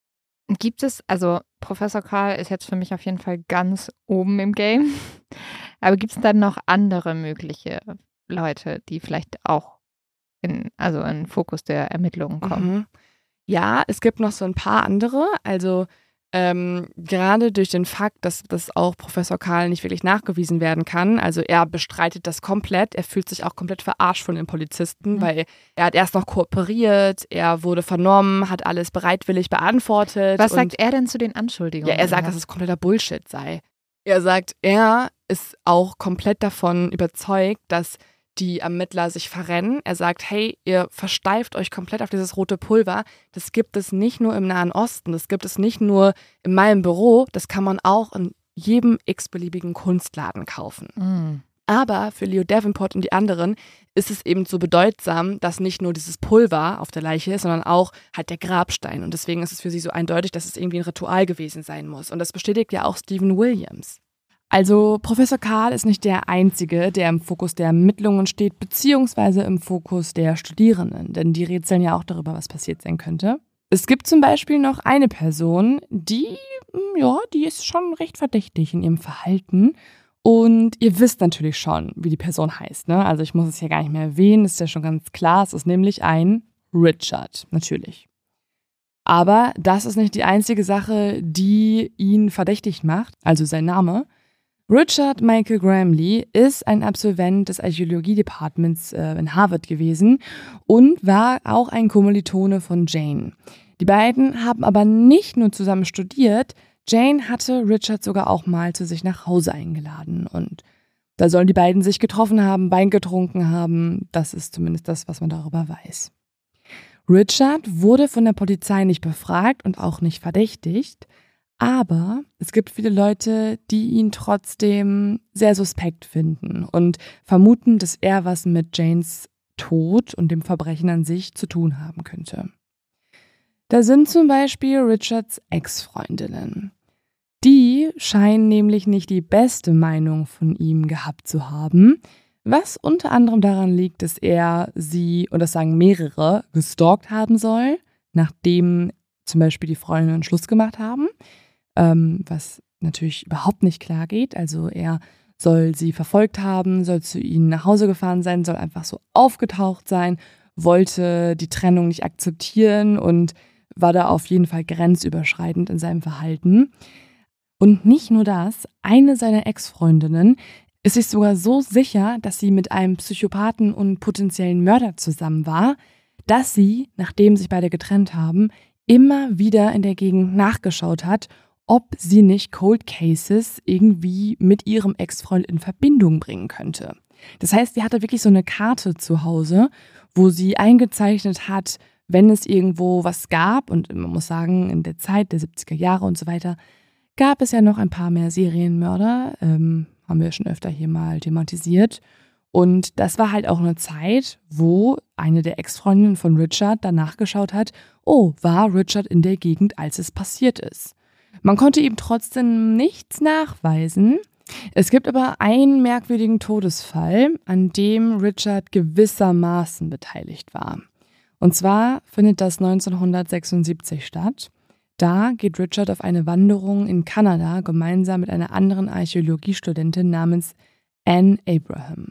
Gibt es, also Professor Karl ist jetzt für mich auf jeden Fall ganz oben im Game, aber gibt es dann noch andere mögliche Leute, die vielleicht auch in, also in den Fokus der Ermittlungen kommen? Mhm. Ja, es gibt noch so ein paar andere. Also ähm, gerade durch den Fakt, dass das auch Professor Karl nicht wirklich nachgewiesen werden kann. Also er bestreitet das komplett. Er fühlt sich auch komplett verarscht von den Polizisten, Mhm. weil er hat erst noch kooperiert, er wurde vernommen, hat alles bereitwillig beantwortet. Was und sagt er denn zu den Anschuldigungen? Ja, er sagt, dass es kompletter Bullshit sei. Er sagt, er ist auch komplett davon überzeugt, dass die Ermittler sich verrennen. Er sagt, hey, ihr versteift euch komplett auf dieses rote Pulver. Das gibt es nicht nur im Nahen Osten, das gibt es nicht nur in meinem Büro, das kann man auch in jedem x-beliebigen Kunstladen kaufen. Mm. Aber für Leo Davenport und die anderen ist es eben so bedeutsam, dass nicht nur dieses Pulver auf der Leiche ist, sondern auch halt der Grabstein. Und deswegen ist es für sie so eindeutig, dass es irgendwie ein Ritual gewesen sein muss. Und das bestätigt ja auch Stephen Williams. Also Professor Karl ist nicht der Einzige, der im Fokus der Ermittlungen steht, beziehungsweise im Fokus der Studierenden. Denn die rätseln ja auch darüber, was passiert sein könnte. Es gibt zum Beispiel noch eine Person, die, ja, die ist schon recht verdächtig in ihrem Verhalten. Und ihr wisst natürlich schon, wie die Person heißt, ne? Also ich muss es hier gar nicht mehr erwähnen, ist ja schon ganz klar. Es ist nämlich ein Richard, natürlich. Aber das ist nicht die einzige Sache, die ihn verdächtig macht, also sein Name. Richard Michael Gramley ist ein Absolvent des Archäologie-Departments äh, in Harvard gewesen und war auch ein Kommilitone von Jane. Die beiden haben aber nicht nur zusammen studiert, Jane hatte Richard sogar auch mal zu sich nach Hause eingeladen und da sollen die beiden sich getroffen haben, Wein getrunken haben. Das ist zumindest das, was man darüber weiß. Richard wurde von der Polizei nicht befragt und auch nicht verdächtigt, aber es gibt viele Leute, die ihn trotzdem sehr suspekt finden und vermuten, dass er was mit Janes Tod und dem Verbrechen an sich zu tun haben könnte. Da sind zum Beispiel Richards Ex-Freundinnen. Die scheinen nämlich nicht die beste Meinung von ihm gehabt zu haben, was unter anderem daran liegt, dass er sie, und das sagen mehrere, gestalkt haben soll, nachdem zum Beispiel die Freundinnen Schluss gemacht haben, ähm, was natürlich überhaupt nicht klar geht. Also er soll sie verfolgt haben, soll zu ihnen nach Hause gefahren sein, soll einfach so aufgetaucht sein, wollte die Trennung nicht akzeptieren und war da auf jeden Fall grenzüberschreitend in seinem Verhalten. Und nicht nur das, eine seiner Ex-Freundinnen ist sich sogar so sicher, dass sie mit einem Psychopathen und potenziellen Mörder zusammen war, dass sie, nachdem sich beide getrennt haben, immer wieder in der Gegend nachgeschaut hat, ob sie nicht Cold Cases irgendwie mit ihrem Ex-Freund in Verbindung bringen könnte. Das heißt, sie hatte wirklich so eine Karte zu Hause, wo sie eingezeichnet hat, wenn es irgendwo was gab, und man muss sagen, in der Zeit der siebziger Jahre und so weiter, gab es ja noch ein paar mehr Serienmörder, ähm, haben wir schon öfter hier mal thematisiert. Und das war halt auch eine Zeit, wo eine der Ex-Freundinnen von Richard danach geschaut hat, oh, war Richard in der Gegend, als es passiert ist. Man konnte ihm trotzdem nichts nachweisen. Es gibt aber einen merkwürdigen Todesfall, an dem Richard gewissermaßen beteiligt war. Und zwar findet das neunzehnhundertsechsundsiebzig statt. Da geht Richard auf eine Wanderung in Kanada gemeinsam mit einer anderen Archäologiestudentin namens Anne Abraham.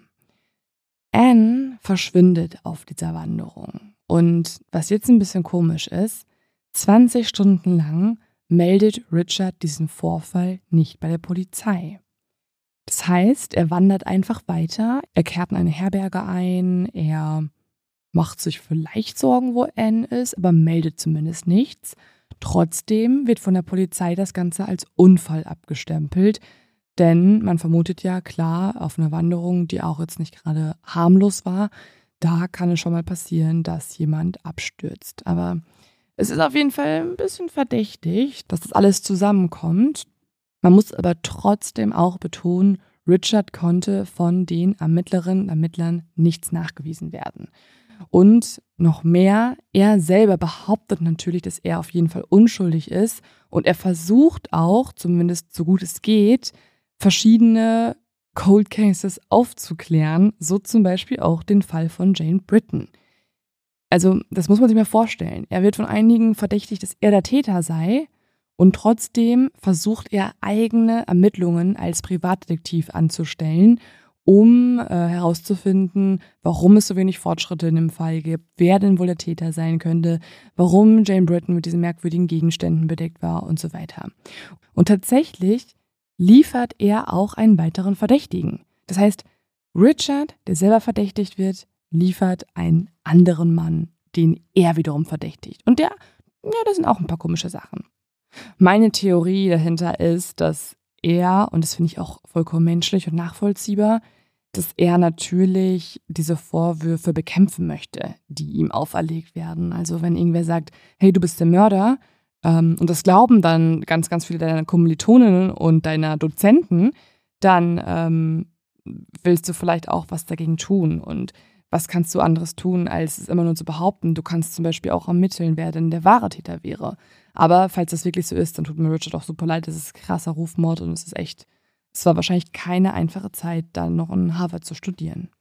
Anne verschwindet auf dieser Wanderung. Und was jetzt ein bisschen komisch ist, zwanzig Stunden lang meldet Richard diesen Vorfall nicht bei der Polizei. Das heißt, er wandert einfach weiter, er kehrt in eine Herberge ein, er macht sich vielleicht Sorgen, wo Anne ist, aber meldet zumindest nichts. Trotzdem wird von der Polizei das Ganze als Unfall abgestempelt, denn man vermutet ja klar, auf einer Wanderung, die auch jetzt nicht gerade harmlos war, da kann es schon mal passieren, dass jemand abstürzt. Aber es ist auf jeden Fall ein bisschen verdächtig, dass das alles zusammenkommt. Man muss aber trotzdem auch betonen, Richard konnte von den Ermittlerinnen und Ermittlern nichts nachgewiesen werden. Und noch mehr, er selber behauptet natürlich, dass er auf jeden Fall unschuldig ist und er versucht auch, zumindest so gut es geht, verschiedene Cold Cases aufzuklären, so zum Beispiel auch den Fall von Jane Britton. Also das muss man sich mal vorstellen. Er wird von einigen verdächtigt, dass er der Täter sei und trotzdem versucht er eigene Ermittlungen als Privatdetektiv anzustellen, um äh, herauszufinden, warum es so wenig Fortschritte in dem Fall gibt, wer denn wohl der Täter sein könnte, warum Jane Britton mit diesen merkwürdigen Gegenständen bedeckt war und so weiter. Und tatsächlich liefert er auch einen weiteren Verdächtigen. Das heißt, Richard, der selber verdächtigt wird, liefert einen anderen Mann, den er wiederum verdächtigt. Und der, ja, das sind auch ein paar komische Sachen. Meine Theorie dahinter ist, dass er, und das finde ich auch vollkommen menschlich und nachvollziehbar, dass er natürlich diese Vorwürfe bekämpfen möchte, die ihm auferlegt werden. Also wenn irgendwer sagt, hey, du bist der Mörder, ähm, und das glauben dann ganz, ganz viele deiner Kommilitoninnen und deiner Dozenten, dann ähm, willst du vielleicht auch was dagegen tun. Und was kannst du anderes tun, als es immer nur zu behaupten? Du kannst zum Beispiel auch ermitteln, wer denn der wahre Täter wäre. Aber falls das wirklich so ist, dann tut mir Richard auch super leid. Das ist krasser Rufmord und es ist echt, es war wahrscheinlich keine einfache Zeit, dann noch in Harvard zu studieren.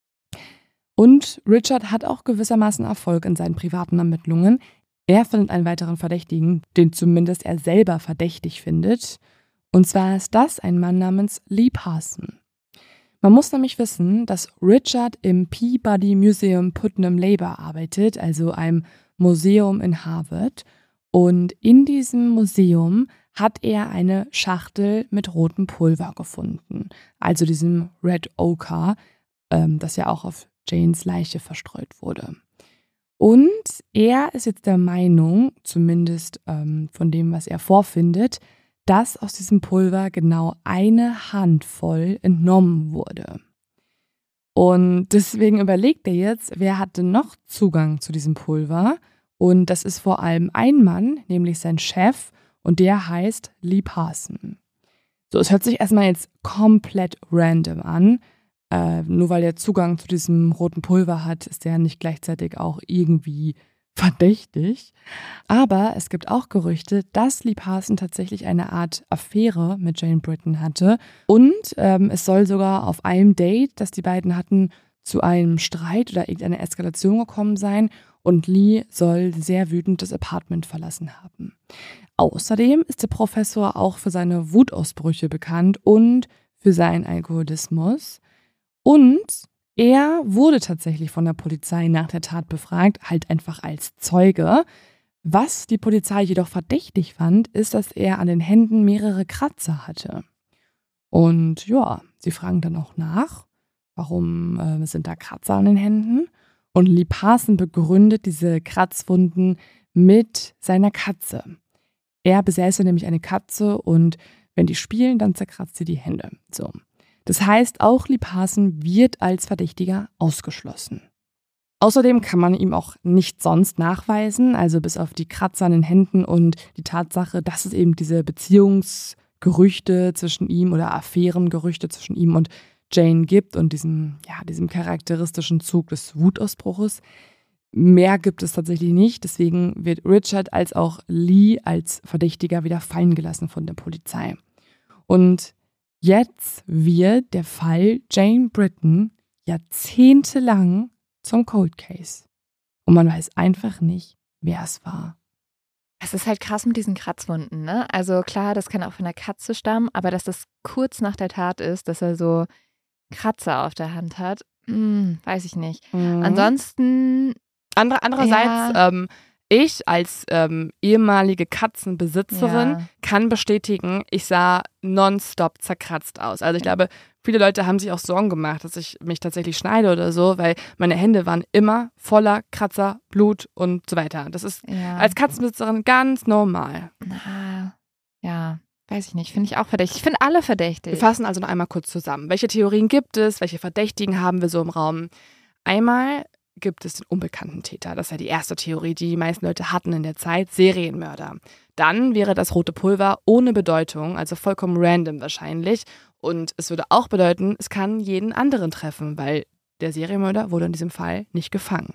Und Richard hat auch gewissermaßen Erfolg in seinen privaten Ermittlungen. Er findet einen weiteren Verdächtigen, den zumindest er selber verdächtig findet. Und zwar ist das ein Mann namens Lee Parson. Man muss nämlich wissen, dass Richard im Peabody Museum Putnam Labor arbeitet, also einem Museum in Harvard. Und in diesem Museum hat er eine Schachtel mit rotem Pulver gefunden, also diesem Red Ochre, ähm, das ja auch auf Janes Leiche verstreut wurde. Und er ist jetzt der Meinung, zumindest ähm, von dem, was er vorfindet, dass aus diesem Pulver genau eine Handvoll entnommen wurde. Und deswegen überlegt er jetzt, wer hatte noch Zugang zu diesem Pulver? Und das ist vor allem ein Mann, nämlich sein Chef, und der heißt Lee Parson. So, es hört sich erstmal jetzt komplett random an. Äh, nur weil er Zugang zu diesem roten Pulver hat, ist er nicht gleichzeitig auch irgendwie verdächtig. Aber es gibt auch Gerüchte, dass Lee Parson tatsächlich eine Art Affäre mit Jane Britton hatte. Und ähm, es soll sogar auf einem Date, das die beiden hatten, zu einem Streit oder irgendeiner Eskalation gekommen sein. Und Lee soll sehr wütend das Apartment verlassen haben. Außerdem ist der Professor auch für seine Wutausbrüche bekannt und für seinen Alkoholismus. Und er wurde tatsächlich von der Polizei nach der Tat befragt, halt einfach als Zeuge. Was die Polizei jedoch verdächtig fand, ist, dass er an den Händen mehrere Kratzer hatte. Und ja, sie fragen dann auch nach, warum äh, sind da Kratzer an den Händen? Und Lee Parson begründet diese Kratzwunden mit seiner Katze. Er besäße nämlich eine Katze und wenn die spielen, dann zerkratzt sie die Hände. So. Das heißt, auch Lee Parson wird als Verdächtiger ausgeschlossen. Außerdem kann man ihm auch nicht sonst nachweisen, also bis auf die Kratzer an den Händen und die Tatsache, dass es eben diese Beziehungsgerüchte zwischen ihm oder Affärengerüchte zwischen ihm und Jane gibt und diesem, ja, diesem charakteristischen Zug des Wutausbruches. Mehr gibt es tatsächlich nicht, deswegen wird Richard als auch Lee als Verdächtiger wieder fallen gelassen von der Polizei. Und jetzt wird der Fall Jane Britton jahrzehntelang zum Cold Case. Und man weiß einfach nicht, wer es war. Es ist halt krass mit diesen Kratzwunden, ne? Also klar, das kann auch von der Katze stammen, aber dass das kurz nach der Tat ist, dass er so Kratzer auf der Hand hat, hm, weiß ich nicht. Mhm. Ansonsten Andere, andererseits, ja. ähm, ich als ähm, ehemalige Katzenbesitzerin Ja. kann bestätigen, ich sah nonstop zerkratzt aus. Also ich glaube, viele Leute haben sich auch Sorgen gemacht, dass ich mich tatsächlich schneide oder so, weil meine Hände waren immer voller Kratzer, Blut und so weiter. Das ist Ja. als Katzenbesitzerin ganz normal. Na, ja, weiß ich nicht. Finde ich auch verdächtig. Ich finde alle verdächtig. Wir fassen also noch einmal kurz zusammen. Welche Theorien gibt es? Welche Verdächtigen haben wir so im Raum? Einmal gibt es den unbekannten Täter. Das ist ja die erste Theorie, die die meisten Leute hatten in der Zeit. Serienmörder. Dann wäre das rote Pulver ohne Bedeutung, also vollkommen random wahrscheinlich. Und es würde auch bedeuten, es kann jeden anderen treffen, weil der Serienmörder wurde in diesem Fall nicht gefangen.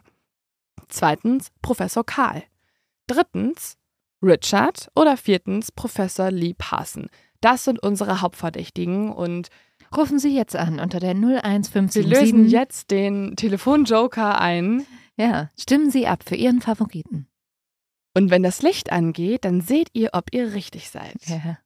Zweitens Professor Karl. Drittens Richard oder viertens Professor Lee Parson. Das sind unsere Hauptverdächtigen und Rufen Sie jetzt an unter der null eins fünf Sie sieben lösen sieben. jetzt den Telefonjoker ein. Ja, stimmen Sie ab für Ihren Favoriten. Und wenn das Licht angeht, dann seht ihr, ob ihr richtig seid. Ja.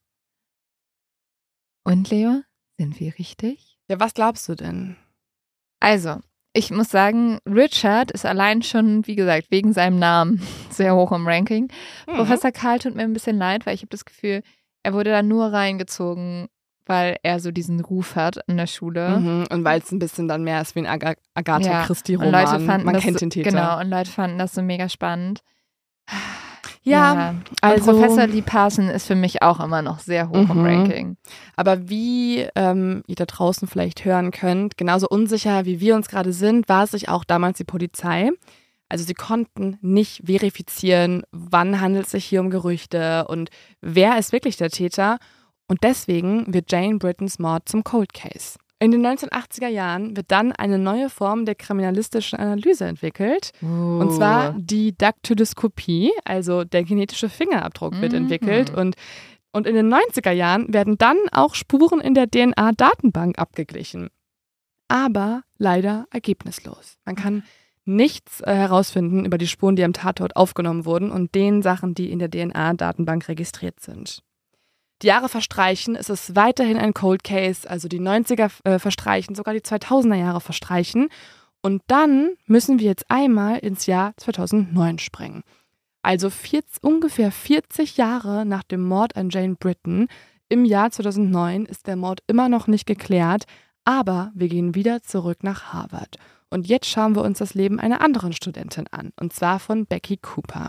Und Leo, sind wir richtig? Ja, was glaubst du denn? Also, ich muss sagen, Richard ist allein schon, wie gesagt, wegen seinem Namen sehr hoch im Ranking. Mhm. Professor Karl tut mir ein bisschen leid, weil ich habe das Gefühl, er wurde da nur reingezogen, weil er so diesen Ruf hat in der Schule. Mhm. Und weil es ein bisschen dann mehr ist wie ein Aga- Agatha Ja, Christie-Roman. und Leute fanden Man das kennt so, den Täter. Genau, und Leute fanden das so mega spannend. Ja, ja. also Und Professor Lee Parson ist für mich auch immer noch sehr hoch im Mhm. Ranking. Aber wie ähm, ihr da draußen vielleicht hören könnt, genauso unsicher wie wir uns gerade sind, war es sich auch damals die Polizei. Also sie konnten nicht verifizieren, wann handelt es sich hier um Gerüchte und wer ist wirklich der Täter. Und deswegen wird Jane Brittons Mord zum Cold Case. In den neunzehnhundertachtziger Jahren wird dann eine neue Form der kriminalistischen Analyse entwickelt. Uh. Und zwar die Daktyloskopie, also der genetische Fingerabdruck wird Mhm. entwickelt. Und, und in den neunziger Jahren werden dann auch Spuren in der D N A-Datenbank abgeglichen. Aber leider ergebnislos. Man kann nichts äh, herausfinden über die Spuren, die am Tatort aufgenommen wurden und den Sachen, die in der D N A-Datenbank registriert sind. Die Jahre verstreichen, es ist weiterhin ein Cold Case, also die neunziger äh, verstreichen, sogar die zweitausender Jahre verstreichen. Und dann müssen wir jetzt einmal ins Jahr zweitausendneun springen. Also vierzig, ungefähr vierzig Jahre nach dem Mord an Jane Britton, im Jahr zweitausendneun, ist der Mord immer noch nicht geklärt, aber wir gehen wieder zurück nach Harvard. Und jetzt schauen wir uns das Leben einer anderen Studentin an, und zwar von Becky Cooper.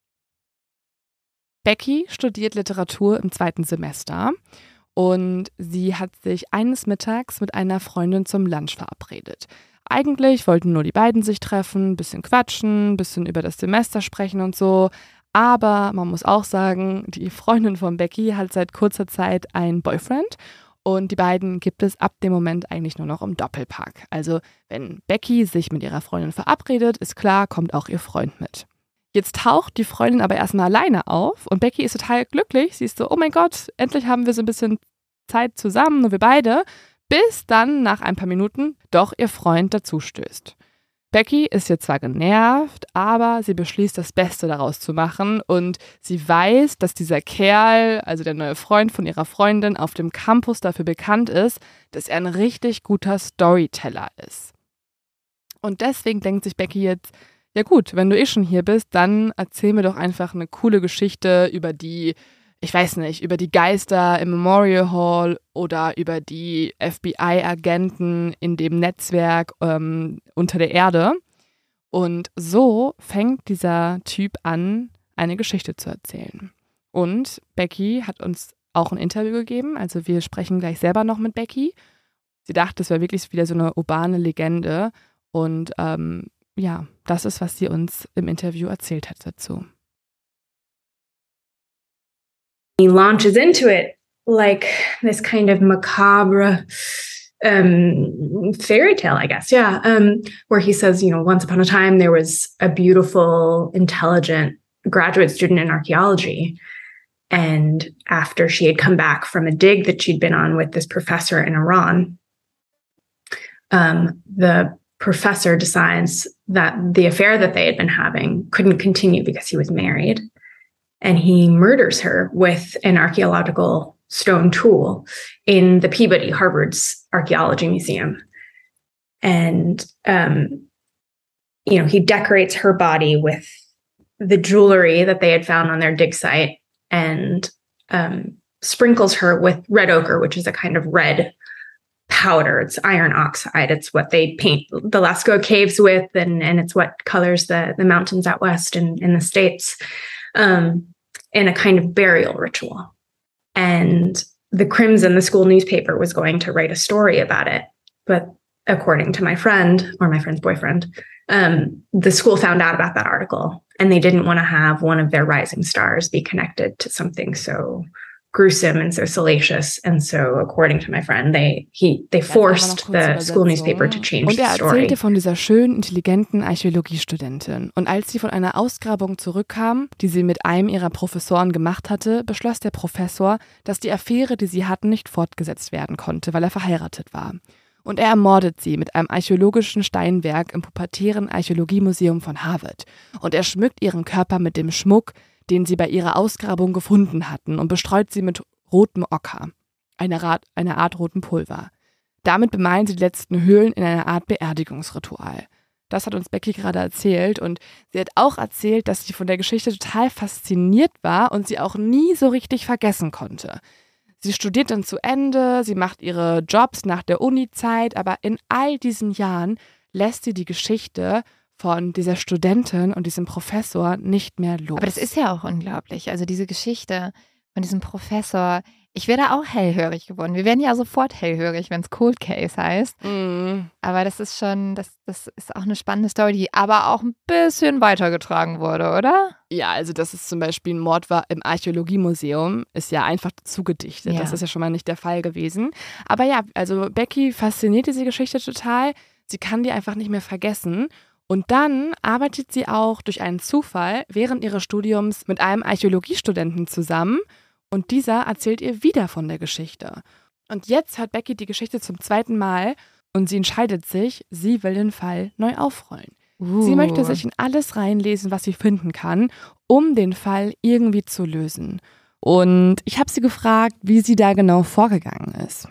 Becky studiert Literatur im zweiten Semester und sie hat sich eines Mittags mit einer Freundin zum Lunch verabredet. Eigentlich wollten nur die beiden sich treffen, ein bisschen quatschen, ein bisschen über das Semester sprechen und so. Aber man muss auch sagen, die Freundin von Becky hat seit kurzer Zeit einen Boyfriend und die beiden gibt es ab dem Moment eigentlich nur noch im Doppelpack. Also wenn Becky sich mit ihrer Freundin verabredet, ist klar, kommt auch ihr Freund mit. Jetzt taucht die Freundin aber erstmal alleine auf und Becky ist total glücklich. Sie ist so, oh mein Gott, endlich haben wir so ein bisschen Zeit zusammen, nur wir beide. Bis dann nach ein paar Minuten doch ihr Freund dazustößt. Becky ist jetzt zwar genervt, aber sie beschließt, das Beste daraus zu machen und sie weiß, dass dieser Kerl, also der neue Freund von ihrer Freundin, auf dem Campus dafür bekannt ist, dass er ein richtig guter Storyteller ist. Und deswegen denkt sich Becky jetzt, ja gut, wenn du eh schon hier bist, dann erzähl mir doch einfach eine coole Geschichte über die, ich weiß nicht, über die Geister im Memorial Hall oder über die F B I-Agenten in dem Netzwerk ähm, unter der Erde. Und so fängt dieser Typ an, eine Geschichte zu erzählen. Und Becky hat uns auch ein Interview gegeben, also wir sprechen gleich selber noch mit Becky. Sie dachte, es wäre wirklich wieder so eine urbane Legende und ähm, ja, das ist, was sie uns im Interview erzählt hat dazu. He launches into it like this kind of macabre um, fairy tale, I guess. Yeah. Um, where he says, you know, once upon a time, there was a beautiful, intelligent graduate student in archaeology. And after she had come back from a dig that she'd been on with this professor in Iran, um, the professor decides that the affair that they had been having couldn't continue because he was married. And he murders her with an archaeological stone tool in the Peabody, Harvard's archaeology museum. And, um, you know, he decorates her body with the jewelry that they had found on their dig site and um, sprinkles her with red ochre, which is a kind of red powder. It's iron oxide. It's what they paint the Lascaux caves with, and, and it's what colors the, the mountains out west in, in the States. Um, in a kind of burial ritual. And the Crimson, the school newspaper, was going to write a story about it. But according to my friend, or my friend's boyfriend, um, the school found out about that article, and they didn't want to have one of their rising stars be connected to something so gruesome and so salacious. And so, according to my friend, they he they forced the school newspaper to change Und er the story. erzählte von dieser schönen, intelligenten Archäologiestudentin. Und als sie von einer Ausgrabung zurückkam, die sie mit einem ihrer Professoren gemacht hatte, beschloss der Professor, dass die Affäre, die sie hatten, nicht fortgesetzt werden konnte, weil er verheiratet war. Und er ermordet sie mit einem archäologischen Steinwerk im pubertären Archäologiemuseum von Harvard. Und er schmückt ihren Körper mit dem Schmuck, den sie bei ihrer Ausgrabung gefunden hatten, und bestreut sie mit rotem Ocker, einer Art, einer Art roten Pulver. Damit bemalen sie die letzten Höhlen in einer Art Beerdigungsritual. Das hat uns Becky gerade erzählt, und sie hat auch erzählt, dass sie von der Geschichte total fasziniert war und sie auch nie so richtig vergessen konnte. Sie studiert dann zu Ende, sie macht ihre Jobs nach der Uni-Zeit, aber in all diesen Jahren lässt sie die Geschichte von dieser Studentin und diesem Professor nicht mehr los. Aber das ist ja auch unglaublich. Also diese Geschichte von diesem Professor, ich wäre da auch hellhörig geworden. Wir werden ja sofort hellhörig, wenn es Cold Case heißt. Mhm. Aber das ist schon, das, das ist auch eine spannende Story, die aber auch ein bisschen weitergetragen wurde, oder? Ja, also dass es zum Beispiel ein Mord war im Archäologiemuseum, ist ja einfach zugedichtet. Ja. Das ist ja schon mal nicht der Fall gewesen. Aber ja, also Becky fasziniert diese Geschichte total. Sie kann die einfach nicht mehr vergessen. Und dann arbeitet sie auch durch einen Zufall während ihres Studiums mit einem Archäologiestudenten zusammen. Und dieser erzählt ihr wieder von der Geschichte. Und jetzt hört Becky die Geschichte zum zweiten Mal und sie entscheidet sich, sie will den Fall neu aufrollen. Uh. Sie möchte sich in alles reinlesen, was sie finden kann, um den Fall irgendwie zu lösen. Und ich habe sie gefragt, wie sie da genau vorgegangen ist.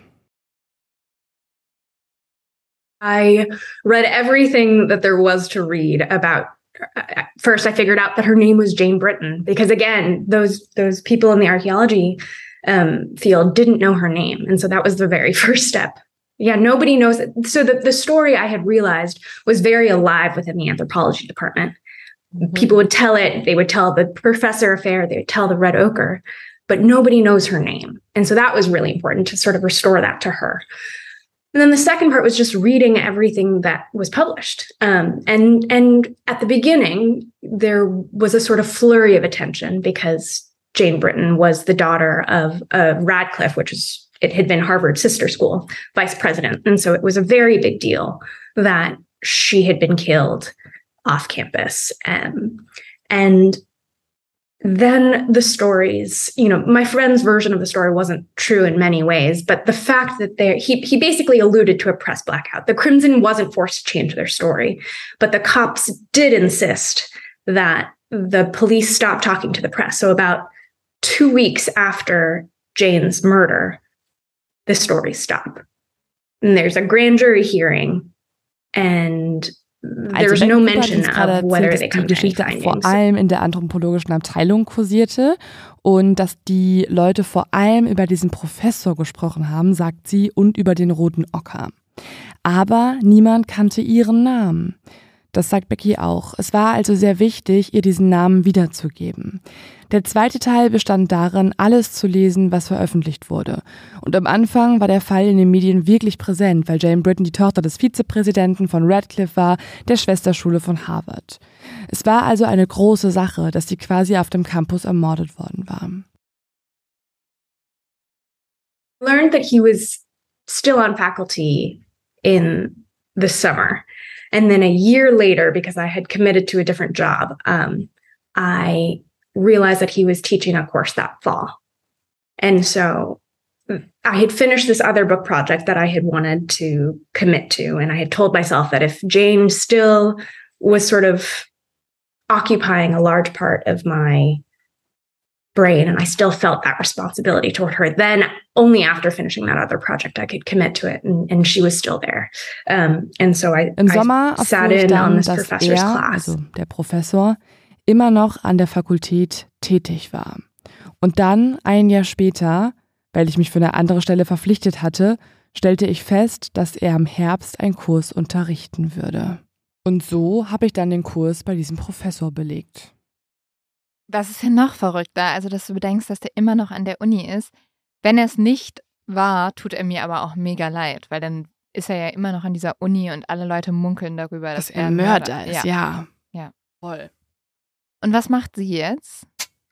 I read everything that there was to read about. First, I figured out that her name was Jane Britton because, again, those those people in the archaeology um, field didn't know her name, and so that was the very first step. Yeah, nobody knows it. So the, the story I had realized was very alive within the anthropology department. Mm-hmm. People would tell it. They would tell the Professor Affair. They would tell the Red Ochre, but nobody knows her name, and so that was really important to sort of restore that to her. And then the second part was just reading everything that was published. Um, and and at the beginning, there was a sort of flurry of attention because Jane Britton was the daughter of uh, Radcliffe, which is, it had been Harvard's sister school, vice president. And so it was a very big deal that she had been killed off campus. Um, and then the stories, you know, my friend's version of the story wasn't true in many ways, but the fact that they he he basically alluded to a press blackout. The Crimson wasn't forced to change their story, but the cops did insist that the police stop talking to the press. So about two weeks after Jane's murder, the stories stop. And there's a grand jury hearing, and there's also no mention of whether erzählt, they dass come die to any Geschichte findings. vor allem in der anthropologischen Abteilung kursierte und dass die Leute vor allem über diesen Professor gesprochen haben, sagt sie, und über den Roten Ocker. Aber niemand kannte ihren Namen. Das sagt Becky auch. Es war also sehr wichtig, ihr diesen Namen wiederzugeben. Der zweite Teil bestand darin, alles zu lesen, was veröffentlicht wurde. Und am Anfang war der Fall in den Medien wirklich präsent, weil Jane Britton die Tochter des Vizepräsidenten von Radcliffe war, der Schwesterschule von Harvard. Es war also eine große Sache, dass sie quasi auf dem Campus ermordet worden war. I learned that he was still on faculty in the summer. And then a year later, because I had committed to a different job, um, I realized that he was teaching a course that fall. And so I had finished this other book project that I had wanted to commit to. And I had told myself that if Jane still was sort of occupying a large part of my brain and I still felt that responsibility toward her, then only after finishing that other project I could commit to it. And, and she was still there. Um, and so I, Im Sommer I sat in dann, on this dass professor's er, class. also der Professor, immer noch an der Fakultät tätig war. Und dann, ein Jahr später, weil ich mich für eine andere Stelle verpflichtet hatte, stellte ich fest, dass er im Herbst einen Kurs unterrichten würde. Und so habe ich dann den Kurs bei diesem Professor belegt. Das ist ja noch verrückter, also dass du bedenkst, dass der immer noch an der Uni ist. Wenn er es nicht war, tut er mir aber auch mega leid, weil dann ist er ja immer noch an dieser Uni und alle Leute munkeln darüber, dass, dass er ein Mörder, Mörder ist. Ja. ja. Ja. Voll. Und was macht sie jetzt?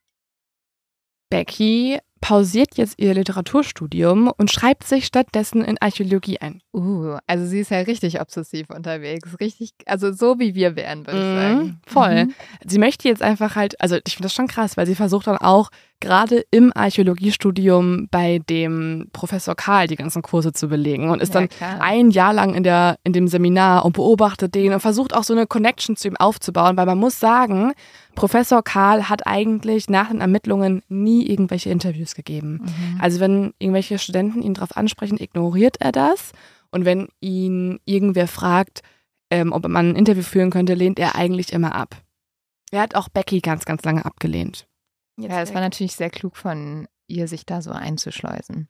Becky pausiert jetzt ihr Literaturstudium und schreibt sich stattdessen in Archäologie ein. Uh, also sie ist ja richtig obsessiv unterwegs. Richtig, also so wie wir wären, würde ich Mhm, sagen. voll. Mhm. Sie möchte jetzt einfach halt, also ich finde das schon krass, weil sie versucht dann auch gerade im Archäologiestudium bei dem Professor Karl die ganzen Kurse zu belegen und ist Ja, dann klar. ein Jahr lang in, der, in dem Seminar und beobachtet den und versucht auch so eine Connection zu ihm aufzubauen, weil man muss sagen, Professor Karl hat eigentlich nach den Ermittlungen nie irgendwelche Interviews gegeben. Mhm. Also wenn irgendwelche Studenten ihn darauf ansprechen, ignoriert er das. Und wenn ihn irgendwer fragt, ähm, ob man ein Interview führen könnte, lehnt er eigentlich immer ab. Er hat auch Becky ganz, ganz lange abgelehnt. Ja, es war natürlich sehr klug von ihr, sich da so einzuschleusen.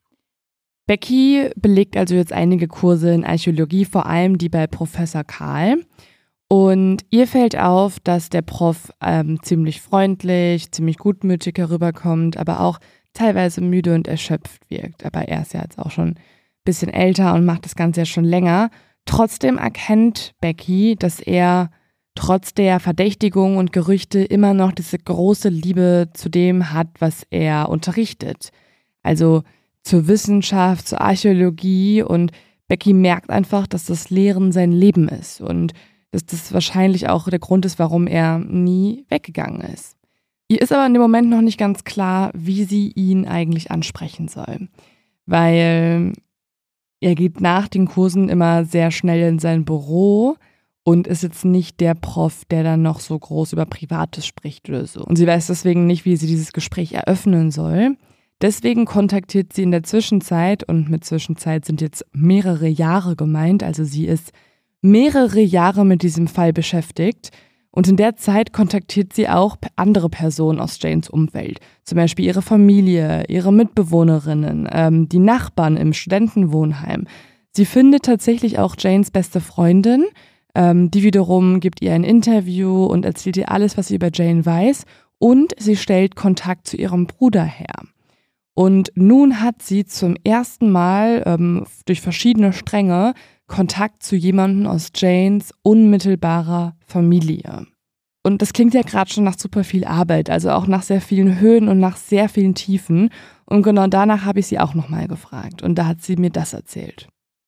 Becky belegt also jetzt einige Kurse in Archäologie, vor allem die bei Professor Karl. Und ihr fällt auf, dass der Prof ähm, ziemlich freundlich, ziemlich gutmütig herüberkommt, aber auch teilweise müde und erschöpft wirkt. Aber er ist ja jetzt auch schon ein bisschen älter und macht das Ganze ja schon länger. Trotzdem erkennt Becky, dass er trotz der Verdächtigung und Gerüchte immer noch diese große Liebe zu dem hat, was er unterrichtet. Also zur Wissenschaft, zur Archäologie, und Becky merkt einfach, dass das Lehren sein Leben ist und dass das wahrscheinlich auch der Grund ist, warum er nie weggegangen ist. Ihr ist aber in dem Moment noch nicht ganz klar, wie sie ihn eigentlich ansprechen soll, weil er geht nach den Kursen immer sehr schnell in sein Büro und ist jetzt nicht der Prof, der dann noch so groß über Privates spricht oder so. Und sie weiß deswegen nicht, wie sie dieses Gespräch eröffnen soll. Deswegen kontaktiert sie in der Zwischenzeit, und mit Zwischenzeit sind jetzt mehrere Jahre gemeint, also sie ist mehrere Jahre mit diesem Fall beschäftigt, und in der Zeit kontaktiert sie auch andere Personen aus Janes Umfeld, zum Beispiel ihre Familie, ihre Mitbewohnerinnen, ähm, die Nachbarn im Studentenwohnheim. Sie findet tatsächlich auch Janes beste Freundin, ähm, die wiederum gibt ihr ein Interview und erzählt ihr alles, was sie über Jane weiß, und sie stellt Kontakt zu ihrem Bruder her. Und nun hat sie zum ersten Mal ähm, durch verschiedene Stränge Kontakt zu jemandem aus Janes unmittelbarer Familie. Und das klingt ja gerade schon nach super viel Arbeit, also auch nach sehr vielen Höhen und nach sehr vielen Tiefen. Und genau danach habe ich sie auch nochmal gefragt. Und da hat sie mir das erzählt.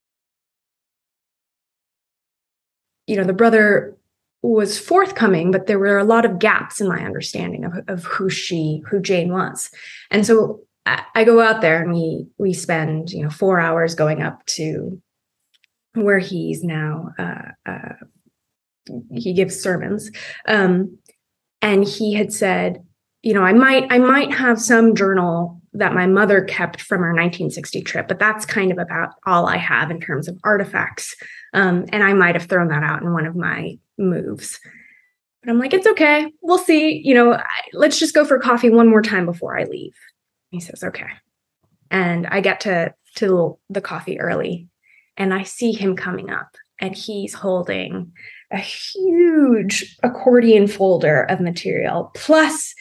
You know, the brother was forthcoming, but there were a lot of gaps in my understanding of, of who she, who Jane was. And so I, I go out there and we, we spend, you know, four hours going up to where he's now, uh, uh, he gives sermons. Um, and he had said, you know, I might, I might have some journal that my mother kept from our nineteen sixty trip, but that's kind of about all I have in terms of artifacts. Um, and I might have thrown that out in one of my moves. But I'm like, it's okay. We'll see. You know, I, let's just go for coffee one more time before I leave. He says, okay. And I get to, to the coffee early, and I see him coming up, and he's holding a huge accordion folder of material, plus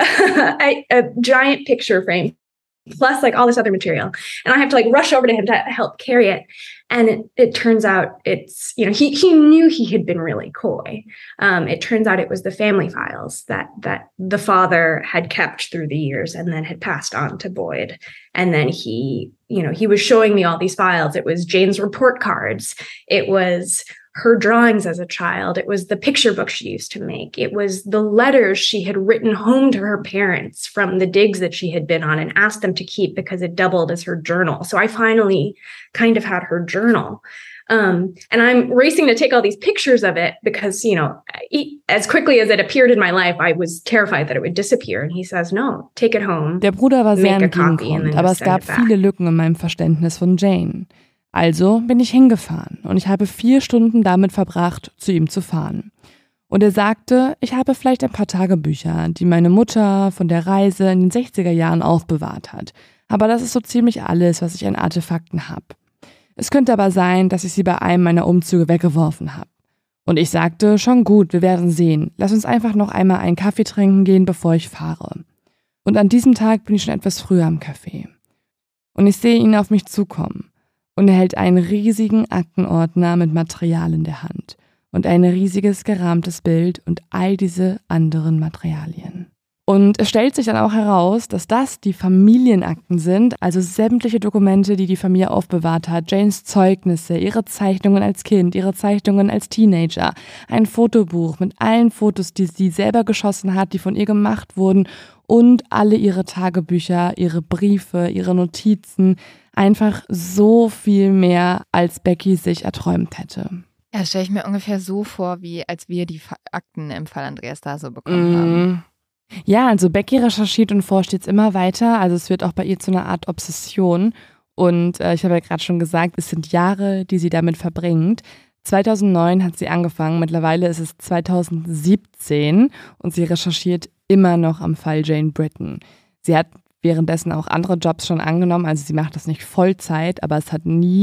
a, a giant picture frame, plus like all this other material. And I have to like rush over to him to help carry it. And it, it turns out it's, you know, he he knew he had been really coy. Um, it turns out it was the family files that that the father had kept through the years and then had passed on to Boyd. And then he, you know, he was showing me all these files. It was Jane's report cards. It was her drawings as a child. It was the picture book she used to make. It was the letters she had written home to her parents from the digs that she had been on and asked them to keep because it doubled as her journal. So I finally kind of had her journal. Um, and I'm racing to take all these pictures of it because, you know, as quickly as it appeared in my life, I was terrified that it would disappear. And he says, no, take it home. Der Bruder war sehr entgegenkommend, aber es gab viele Lücken in meinem Verständnis von Jane. Also bin ich hingefahren und ich habe vier Stunden damit verbracht, zu ihm zu fahren. Und er sagte, ich habe vielleicht ein paar Tagebücher, die meine Mutter von der Reise in den sechziger Jahren aufbewahrt hat. Aber das ist so ziemlich alles, was ich an Artefakten habe. Es könnte aber sein, dass ich sie bei einem meiner Umzüge weggeworfen habe. Und ich sagte, schon gut, wir werden sehen. Lass uns einfach noch einmal einen Kaffee trinken gehen, bevor ich fahre. Und an diesem Tag bin ich schon etwas früher am Café. Und ich sehe ihn auf mich zukommen. Und er hält einen riesigen Aktenordner mit Material in der Hand und ein riesiges gerahmtes Bild und all diese anderen Materialien. Und es stellt sich dann auch heraus, dass das die Familienakten sind, also sämtliche Dokumente, die die Familie aufbewahrt hat, Janes Zeugnisse, ihre Zeichnungen als Kind, ihre Zeichnungen als Teenager, ein Fotobuch mit allen Fotos, die sie selber geschossen hat, die von ihr gemacht wurden, und alle ihre Tagebücher, ihre Briefe, ihre Notizen, einfach so viel mehr, als Becky sich erträumt hätte. Ja, das stelle ich mir ungefähr so vor, wie als wir die Akten im Fall Andreas da so bekommen mm. haben. Ja, also Becky recherchiert und forscht jetzt immer weiter, also es wird auch bei ihr zu einer Art Obsession. Und äh, ich habe ja gerade schon gesagt, es sind Jahre, die sie damit verbringt. zweitausendneun hat sie angefangen, mittlerweile ist es zweitausendsiebzehn und sie recherchiert immer noch am Fall Jane Britton. Sie hat währenddessen auch andere Jobs schon angenommen, also sie macht das nicht Vollzeit, aber es hat nie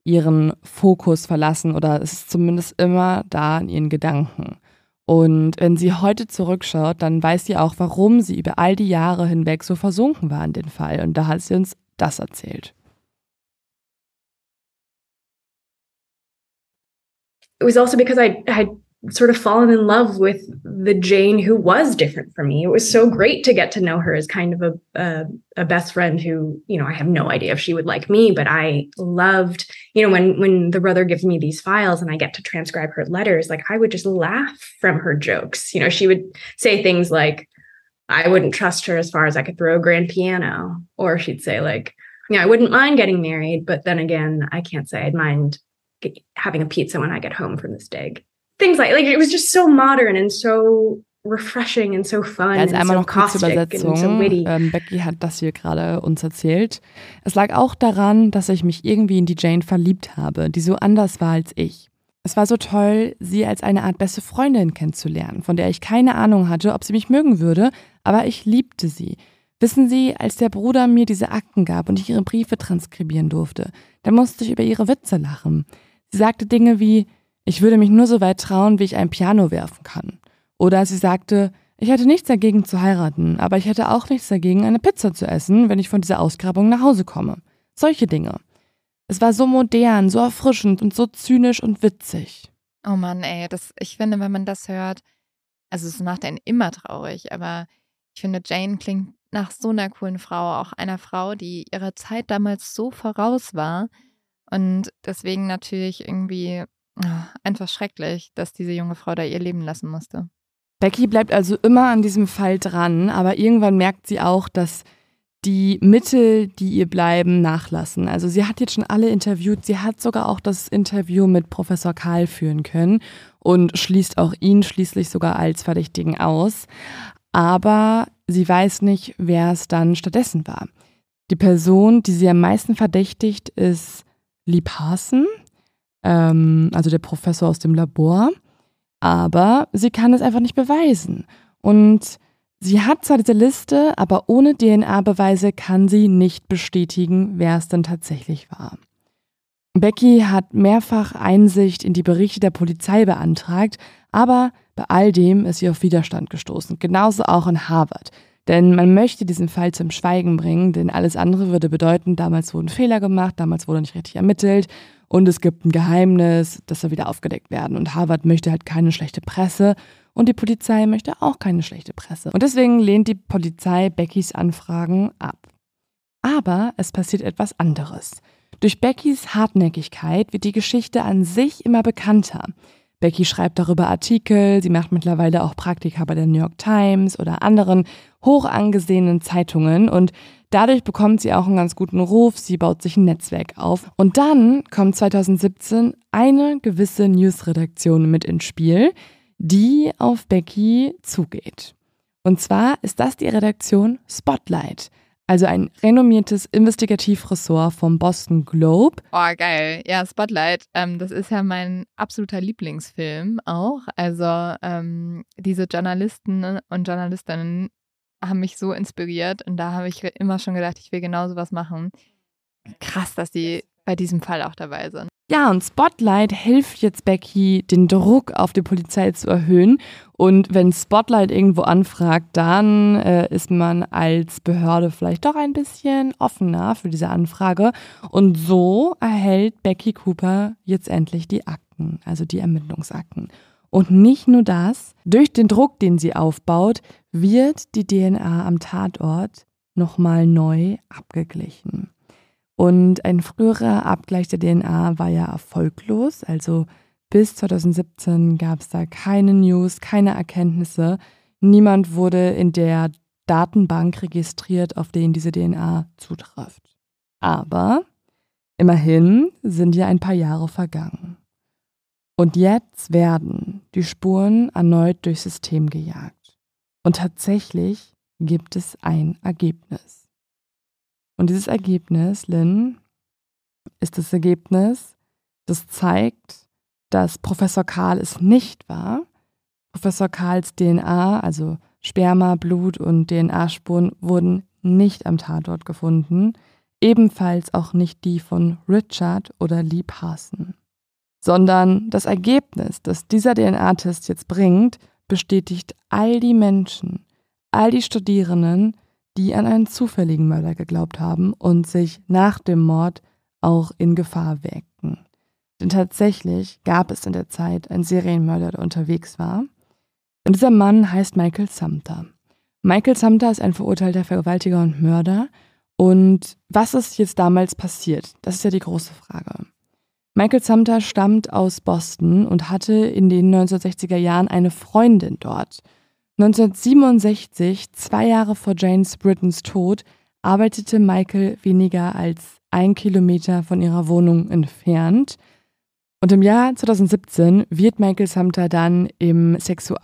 ihren Fokus verlassen oder es ist zumindest immer da in ihren Gedanken. Und wenn sie heute zurückschaut, dann weiß sie auch, warum sie über all die Jahre hinweg so versunken war in den Fall. Und da hat sie uns das erzählt. It was also because I had sort of fallen in love with the Jane who was different from me. It was so great to get to know her as kind of a, a a best friend who, you know, I have no idea if she would like me, but I loved, you know, when when the brother gives me these files and I get to transcribe her letters, like I would just laugh from her jokes. You know, she would say things like, I wouldn't trust her as far as I could throw a grand piano. Or she'd say like, yeah, I wouldn't mind getting married, but then again, I can't say I'd mind having a pizza when I get home from this dig. Things like, like it was just so modern and so refreshing and so fun. Also and einmal so noch kurze Übersetzung. and so witty. Ähm, Becky hat das hier gerade uns erzählt. Es lag auch daran, dass ich mich irgendwie in die Jane verliebt habe, die so anders war als ich. Es war so toll, sie als eine Art beste Freundin kennenzulernen, von der ich keine Ahnung hatte, ob sie mich mögen würde, aber ich liebte sie. Wissen Sie, als der Bruder mir diese Akten gab und ich ihre Briefe transkribieren durfte, dann musste ich über ihre Witze lachen. Sie sagte Dinge wie, ich würde mich nur so weit trauen, wie ich ein Piano werfen kann. Oder sie sagte, ich hätte nichts dagegen zu heiraten, aber ich hätte auch nichts dagegen, eine Pizza zu essen, wenn ich von dieser Ausgrabung nach Hause komme. Solche Dinge. Es war so modern, so erfrischend und so zynisch und witzig. Oh Mann, ey, das, ich finde, wenn man das hört, also es macht einen immer traurig, aber ich finde, Jane klingt nach so einer coolen Frau, auch einer Frau, die ihrer Zeit damals so voraus war und deswegen natürlich irgendwie einfach schrecklich, dass diese junge Frau da ihr Leben lassen musste. Becky bleibt also immer an diesem Fall dran, aber irgendwann merkt sie auch, dass die Mittel, die ihr bleiben, nachlassen. Also sie hat jetzt schon alle interviewt, sie hat sogar auch das Interview mit Professor Karl führen können und schließt auch ihn schließlich sogar als Verdächtigen aus. Aber sie weiß nicht, wer es dann stattdessen war. Die Person, die sie am meisten verdächtigt, ist Lee Parson, ähm, also der Professor aus dem Labor. Aber sie kann es einfach nicht beweisen. Und sie hat zwar diese Liste, aber ohne D N A-Beweise kann sie nicht bestätigen, wer es denn tatsächlich war. Becky hat mehrfach Einsicht in die Berichte der Polizei beantragt, aber bei all dem ist sie auf Widerstand gestoßen, genauso auch in Harvard. Denn man möchte diesen Fall zum Schweigen bringen, denn alles andere würde bedeuten, damals wurden Fehler gemacht, damals wurde nicht richtig ermittelt und es gibt ein Geheimnis, das soll wieder aufgedeckt werden. Und Harvard möchte halt keine schlechte Presse und die Polizei möchte auch keine schlechte Presse. Und deswegen lehnt die Polizei Beckys Anfragen ab. Aber es passiert etwas anderes. Durch Beckys Hartnäckigkeit wird die Geschichte an sich immer bekannter. Becky schreibt darüber Artikel, sie macht mittlerweile auch Praktika bei der New York Times oder anderen hoch angesehenen Zeitungen und dadurch bekommt sie auch einen ganz guten Ruf, sie baut sich ein Netzwerk auf. Und dann kommt zwanzig siebzehn eine gewisse Newsredaktion mit ins Spiel, die auf Becky zugeht. Und zwar ist das die Redaktion Spotlight. Also ein renommiertes Investigativressort vom Boston Globe. Oh, geil. Ja, Spotlight. Ähm, das ist ja mein absoluter Lieblingsfilm auch. Also ähm, diese Journalisten und Journalistinnen haben mich so inspiriert und da habe ich immer schon gedacht, ich will genau sowas machen. Krass, dass die bei diesem Fall auch dabei sind. Ja, und Spotlight hilft jetzt Becky, den Druck auf die Polizei zu erhöhen. Und wenn Spotlight irgendwo anfragt, dann äh, ist man als Behörde vielleicht doch ein bisschen offener für diese Anfrage. Und so erhält Becky Cooper jetzt endlich die Akten, also die Ermittlungsakten. Und nicht nur das, durch den Druck, den sie aufbaut, wird die D N A am Tatort nochmal neu abgeglichen. Und ein früherer Abgleich der D N A war ja erfolglos, also bis zwanzig siebzehn gab es da keine News, keine Erkenntnisse. Niemand wurde in der Datenbank registriert, auf den diese D N A zutrifft. Aber immerhin sind ja ein paar Jahre vergangen. Und jetzt werden die Spuren erneut durchs System gejagt. Und tatsächlich gibt es ein Ergebnis. Und dieses Ergebnis, Lynn, ist das Ergebnis, das zeigt, dass Professor Karl es nicht war. Professor Karls D N A, also Sperma, Blut und D N A-Spuren, wurden nicht am Tatort gefunden. ebenfalls auch nicht die von Richard oder Lee Parson. Sondern das Ergebnis, das dieser D N A-Test jetzt bringt, bestätigt all die Menschen, all die Studierenden, die an einen zufälligen Mörder geglaubt haben und sich nach dem Mord auch in Gefahr wägten. Denn tatsächlich gab es in der Zeit einen Serienmörder, der unterwegs war. Und dieser Mann heißt Michael Sumter. Michael Sumter ist ein verurteilter Vergewaltiger und Mörder. Und was ist jetzt damals passiert? Das ist ja die große Frage. Michael Sumter stammt aus Boston und hatte in den neunzehnhundertsechziger Jahren eine Freundin dort. neunzehnhundertsiebenundsechzig, zwei Jahre vor James Brittons Tod, arbeitete Michael weniger als ein Kilometer von ihrer Wohnung entfernt. Und im Jahr zweitausendsiebzehn wird Michael Sumter dann im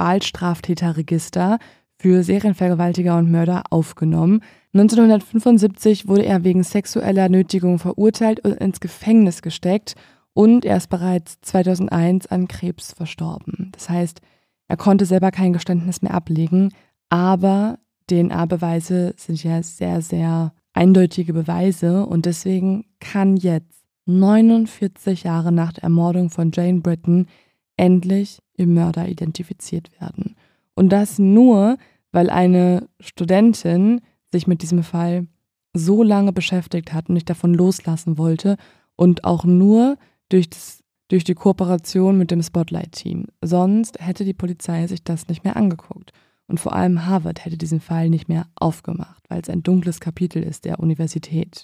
Sexualstraftäterregister für Serienvergewaltiger und Mörder aufgenommen. neunzehnhundertfünfundsiebzig wurde er wegen sexueller Nötigung verurteilt und ins Gefängnis gesteckt und er ist bereits zweitausendeins an Krebs verstorben. Das heißt, er konnte selber kein Geständnis mehr ablegen, aber D N A-Beweise sind ja sehr, sehr eindeutige Beweise und deswegen kann jetzt neunundvierzig Jahre nach der Ermordung von Jane Britton endlich ihr Mörder identifiziert werden. Und das nur, weil eine Studentin sich mit diesem Fall so lange beschäftigt hat und nicht davon loslassen wollte und auch nur durch, das, durch die Kooperation mit dem Spotlight-Team. Sonst hätte die Polizei sich das nicht mehr angeguckt. Und vor allem Harvard hätte diesen Fall nicht mehr aufgemacht, weil es ein dunkles Kapitel ist der Universität.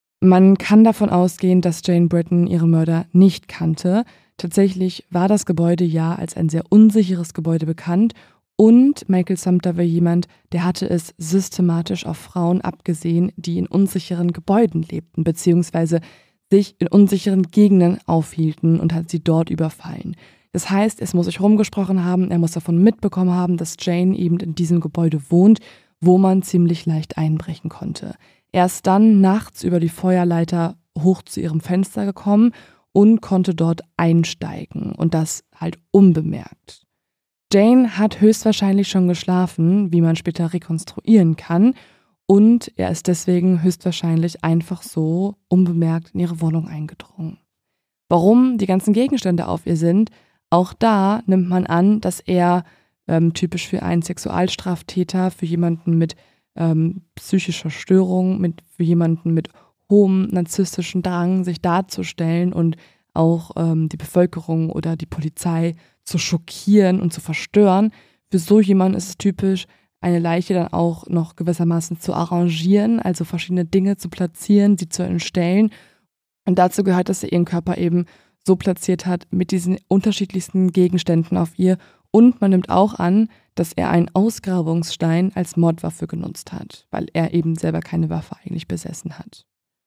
Man kann davon ausgehen, dass Jane Britton ihren Mörder nicht kannte. Tatsächlich war das Gebäude ja als ein sehr unsicheres Gebäude bekannt und Michael Sumter war jemand, der hatte es systematisch auf Frauen abgesehen, die in unsicheren Gebäuden lebten, beziehungsweise sich in unsicheren Gegenden aufhielten und hat sie dort überfallen. Das heißt, es muss sich rumgesprochen haben, er muss davon mitbekommen haben, dass Jane eben in diesem Gebäude wohnt, wo man ziemlich leicht einbrechen konnte. Er ist dann nachts über die Feuerleiter hoch zu ihrem Fenster gekommen und konnte dort einsteigen und das halt unbemerkt. Jane hat höchstwahrscheinlich schon geschlafen, wie man später rekonstruieren kann, und er ist deswegen höchstwahrscheinlich einfach so unbemerkt in ihre Wohnung eingedrungen. Warum die ganzen Gegenstände auf ihr sind, auch da nimmt man an, dass er ähm, typisch für einen Sexualstraftäter, für jemanden mit ähm, psychischer Störung, mit, für jemanden mit hohem narzisstischen Drang, sich darzustellen und auch ähm, die Bevölkerung oder die Polizei zu schockieren und zu verstören. Für so jemanden ist es typisch, eine Leiche dann auch noch gewissermaßen zu arrangieren, also verschiedene Dinge zu platzieren, sie zu entstellen. Und dazu gehört, dass er ihren Körper eben so platziert hat mit diesen unterschiedlichsten Gegenständen auf ihr. Und man nimmt auch an, dass er einen Ausgrabungsstein als Mordwaffe genutzt hat, weil er eben selber keine Waffe eigentlich besessen hat.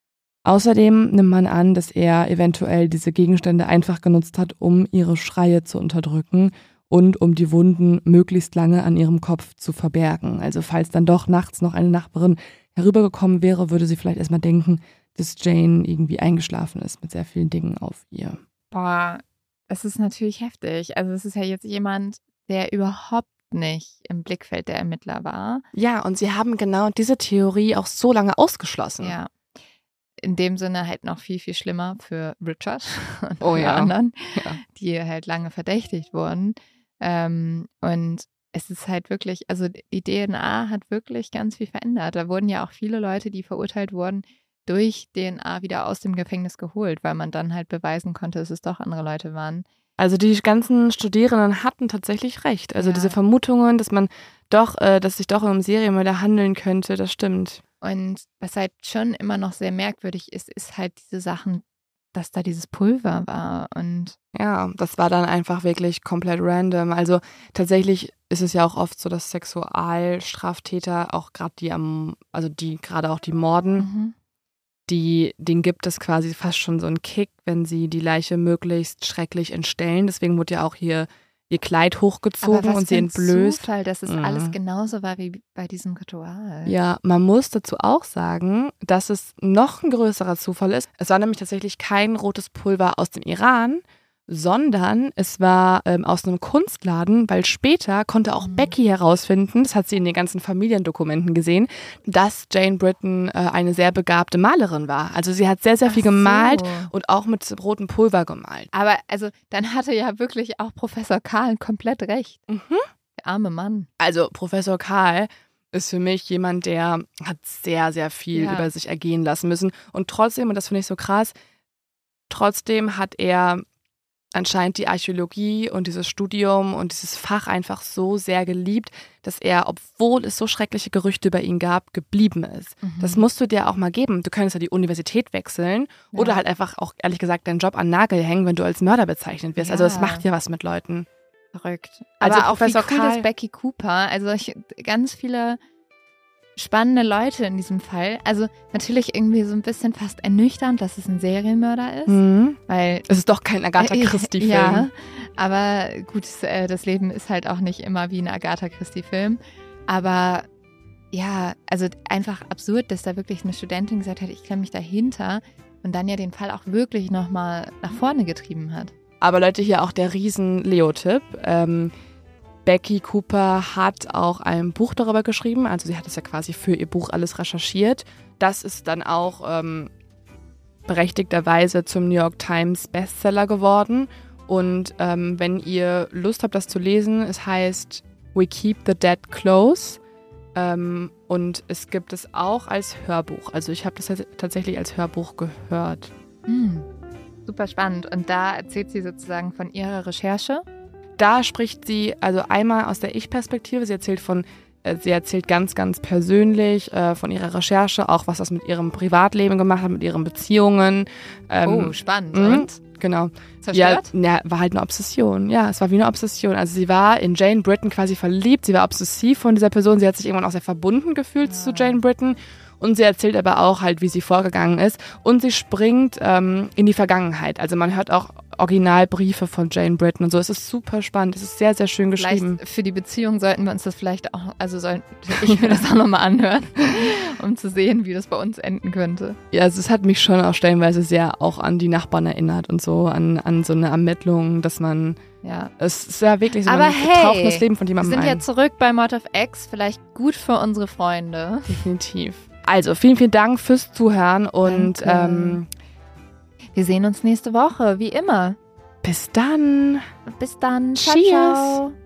Außerdem nimmt man an, dass er eventuell diese Gegenstände einfach genutzt hat, um ihre Schreie zu unterdrücken und um die Wunden möglichst lange an ihrem Kopf zu verbergen. Also falls dann doch nachts noch eine Nachbarin herübergekommen wäre, würde sie vielleicht erstmal denken, dass Jane irgendwie eingeschlafen ist mit sehr vielen Dingen auf ihr. Boah, es ist natürlich heftig. Also es ist ja jetzt jemand, der überhaupt nicht im Blickfeld der Ermittler war. Ja, und sie haben genau diese Theorie auch so lange ausgeschlossen. Ja. In dem Sinne halt noch viel, viel schlimmer für Richard und oh, alle ja. anderen, ja. die halt lange verdächtigt wurden. Ähm, und es ist halt wirklich, also die D N A hat wirklich ganz viel verändert. Da wurden ja auch viele Leute, die verurteilt wurden, durch D N A wieder aus dem Gefängnis geholt, weil man dann halt beweisen konnte, dass es doch andere Leute waren. Also die ganzen Studierenden hatten tatsächlich recht. Also ja. diese Vermutungen, dass man doch, äh, dass sich doch um Serienmörder handeln könnte, das stimmt. Und was halt schon immer noch sehr merkwürdig ist, ist halt diese Sachen, dass da dieses Pulver war. Und ja, das war dann einfach wirklich komplett random. Also tatsächlich ist es ja auch oft so, dass Sexualstraftäter auch gerade die am, also die gerade auch die morden, mhm. die, denen gibt es quasi fast schon so einen Kick, wenn sie die Leiche möglichst schrecklich entstellen. Deswegen wurde ja auch hier ihr Kleid hochgezogen und sie entblößt. Zufall, dass es mhm. alles genauso war wie bei diesem Ritual. Ja, man muss dazu auch sagen, dass es noch ein größerer Zufall ist. Es war nämlich tatsächlich kein rotes Pulver aus dem Iran, sondern es war ähm, aus einem Kunstladen, weil später konnte auch mhm. Becky herausfinden, das hat sie in den ganzen Familiendokumenten gesehen, dass Jane Britton äh, eine sehr begabte Malerin war. Also sie hat sehr, sehr viel Ach so. gemalt und auch mit rotem Pulver gemalt. Aber also dann hatte ja wirklich auch Professor Karl komplett recht. Mhm. Der arme Mann. Also Professor Karl ist für mich jemand, der hat sehr, sehr viel Ja. über sich ergehen lassen müssen. Und trotzdem, und das finde ich so krass, trotzdem hat er anscheinend die Archäologie und dieses Studium und dieses Fach einfach so sehr geliebt, dass er, obwohl es so schreckliche Gerüchte über ihn gab, geblieben ist. Mhm. Das musst du dir auch mal geben. Du könntest ja die Universität wechseln Ja. oder halt einfach auch, ehrlich gesagt, deinen Job an den Nagel hängen, wenn du als Mörder bezeichnet wirst. Ja. Also das macht ja was mit Leuten. Verrückt. Also Aber auch Professor wie cool Karl- ist Becky Cooper. Also ich, ganz viele spannende Leute in diesem Fall. Also natürlich irgendwie so ein bisschen fast ernüchternd, dass es ein Serienmörder ist. Mhm. Weil Es ist doch kein Agatha Christie-Film. Ja, aber gut, äh, das Leben ist halt auch nicht immer wie ein Agatha Christie-Film. Aber ja, also einfach absurd, dass da wirklich eine Studentin gesagt hat, ich klemme mich dahinter und dann ja den Fall auch wirklich nochmal nach vorne getrieben hat. Aber Leute, hier auch der Riesen-Leo-Tipp. Ähm, Becky Cooper hat auch ein Buch darüber geschrieben. Also sie hat es ja quasi für ihr Buch alles recherchiert. Das ist dann auch ähm, berechtigterweise zum New York Times Bestseller geworden. Und ähm, wenn ihr Lust habt, das zu lesen, es heißt We Keep the Dead Close. Ähm, und es gibt es auch als Hörbuch. Also ich habe das tats- tatsächlich als Hörbuch gehört. Hm. Super spannend. Und da erzählt sie sozusagen von ihrer Recherche. Da spricht sie also einmal aus der Ich-Perspektive. Sie erzählt von, äh, sie erzählt ganz, ganz persönlich äh, von ihrer Recherche, auch was das mit ihrem Privatleben gemacht hat, mit ihren Beziehungen. Ähm, oh, spannend. mh, Und? Genau. Zerstört? Ja, ja, war halt eine Obsession. Ja, es war wie eine Obsession. Also sie war in Jane Britton quasi verliebt. Sie war obsessiv von dieser Person. Sie hat sich irgendwann auch sehr verbunden gefühlt Ja. zu Jane Britton. Und sie erzählt aber auch halt, wie sie vorgegangen ist. Und sie springt ähm, in die Vergangenheit. Also man hört auch Originalbriefe von Jane Britton und so. Es ist super spannend. Es ist sehr, sehr schön geschrieben. Vielleicht für die Beziehung sollten wir uns das vielleicht auch, also sollte ich mir das auch nochmal anhören, um zu sehen, wie das bei uns enden könnte. Ja, also es hat mich schon auch stellenweise sehr auch an die Nachbarn erinnert und so, an, an so eine Ermittlung, dass man, Ja. es ist ja wirklich so, Aber man hey, taucht in das Leben von Wir jemandem sind ein. ja zurück bei Mord of X, vielleicht gut für unsere Freunde. Definitiv. Also, vielen, vielen Dank fürs Zuhören und Danke. ähm, Wir sehen uns nächste Woche, wie immer. bis dann. Bis dann. Ciao, Cheers. ciao.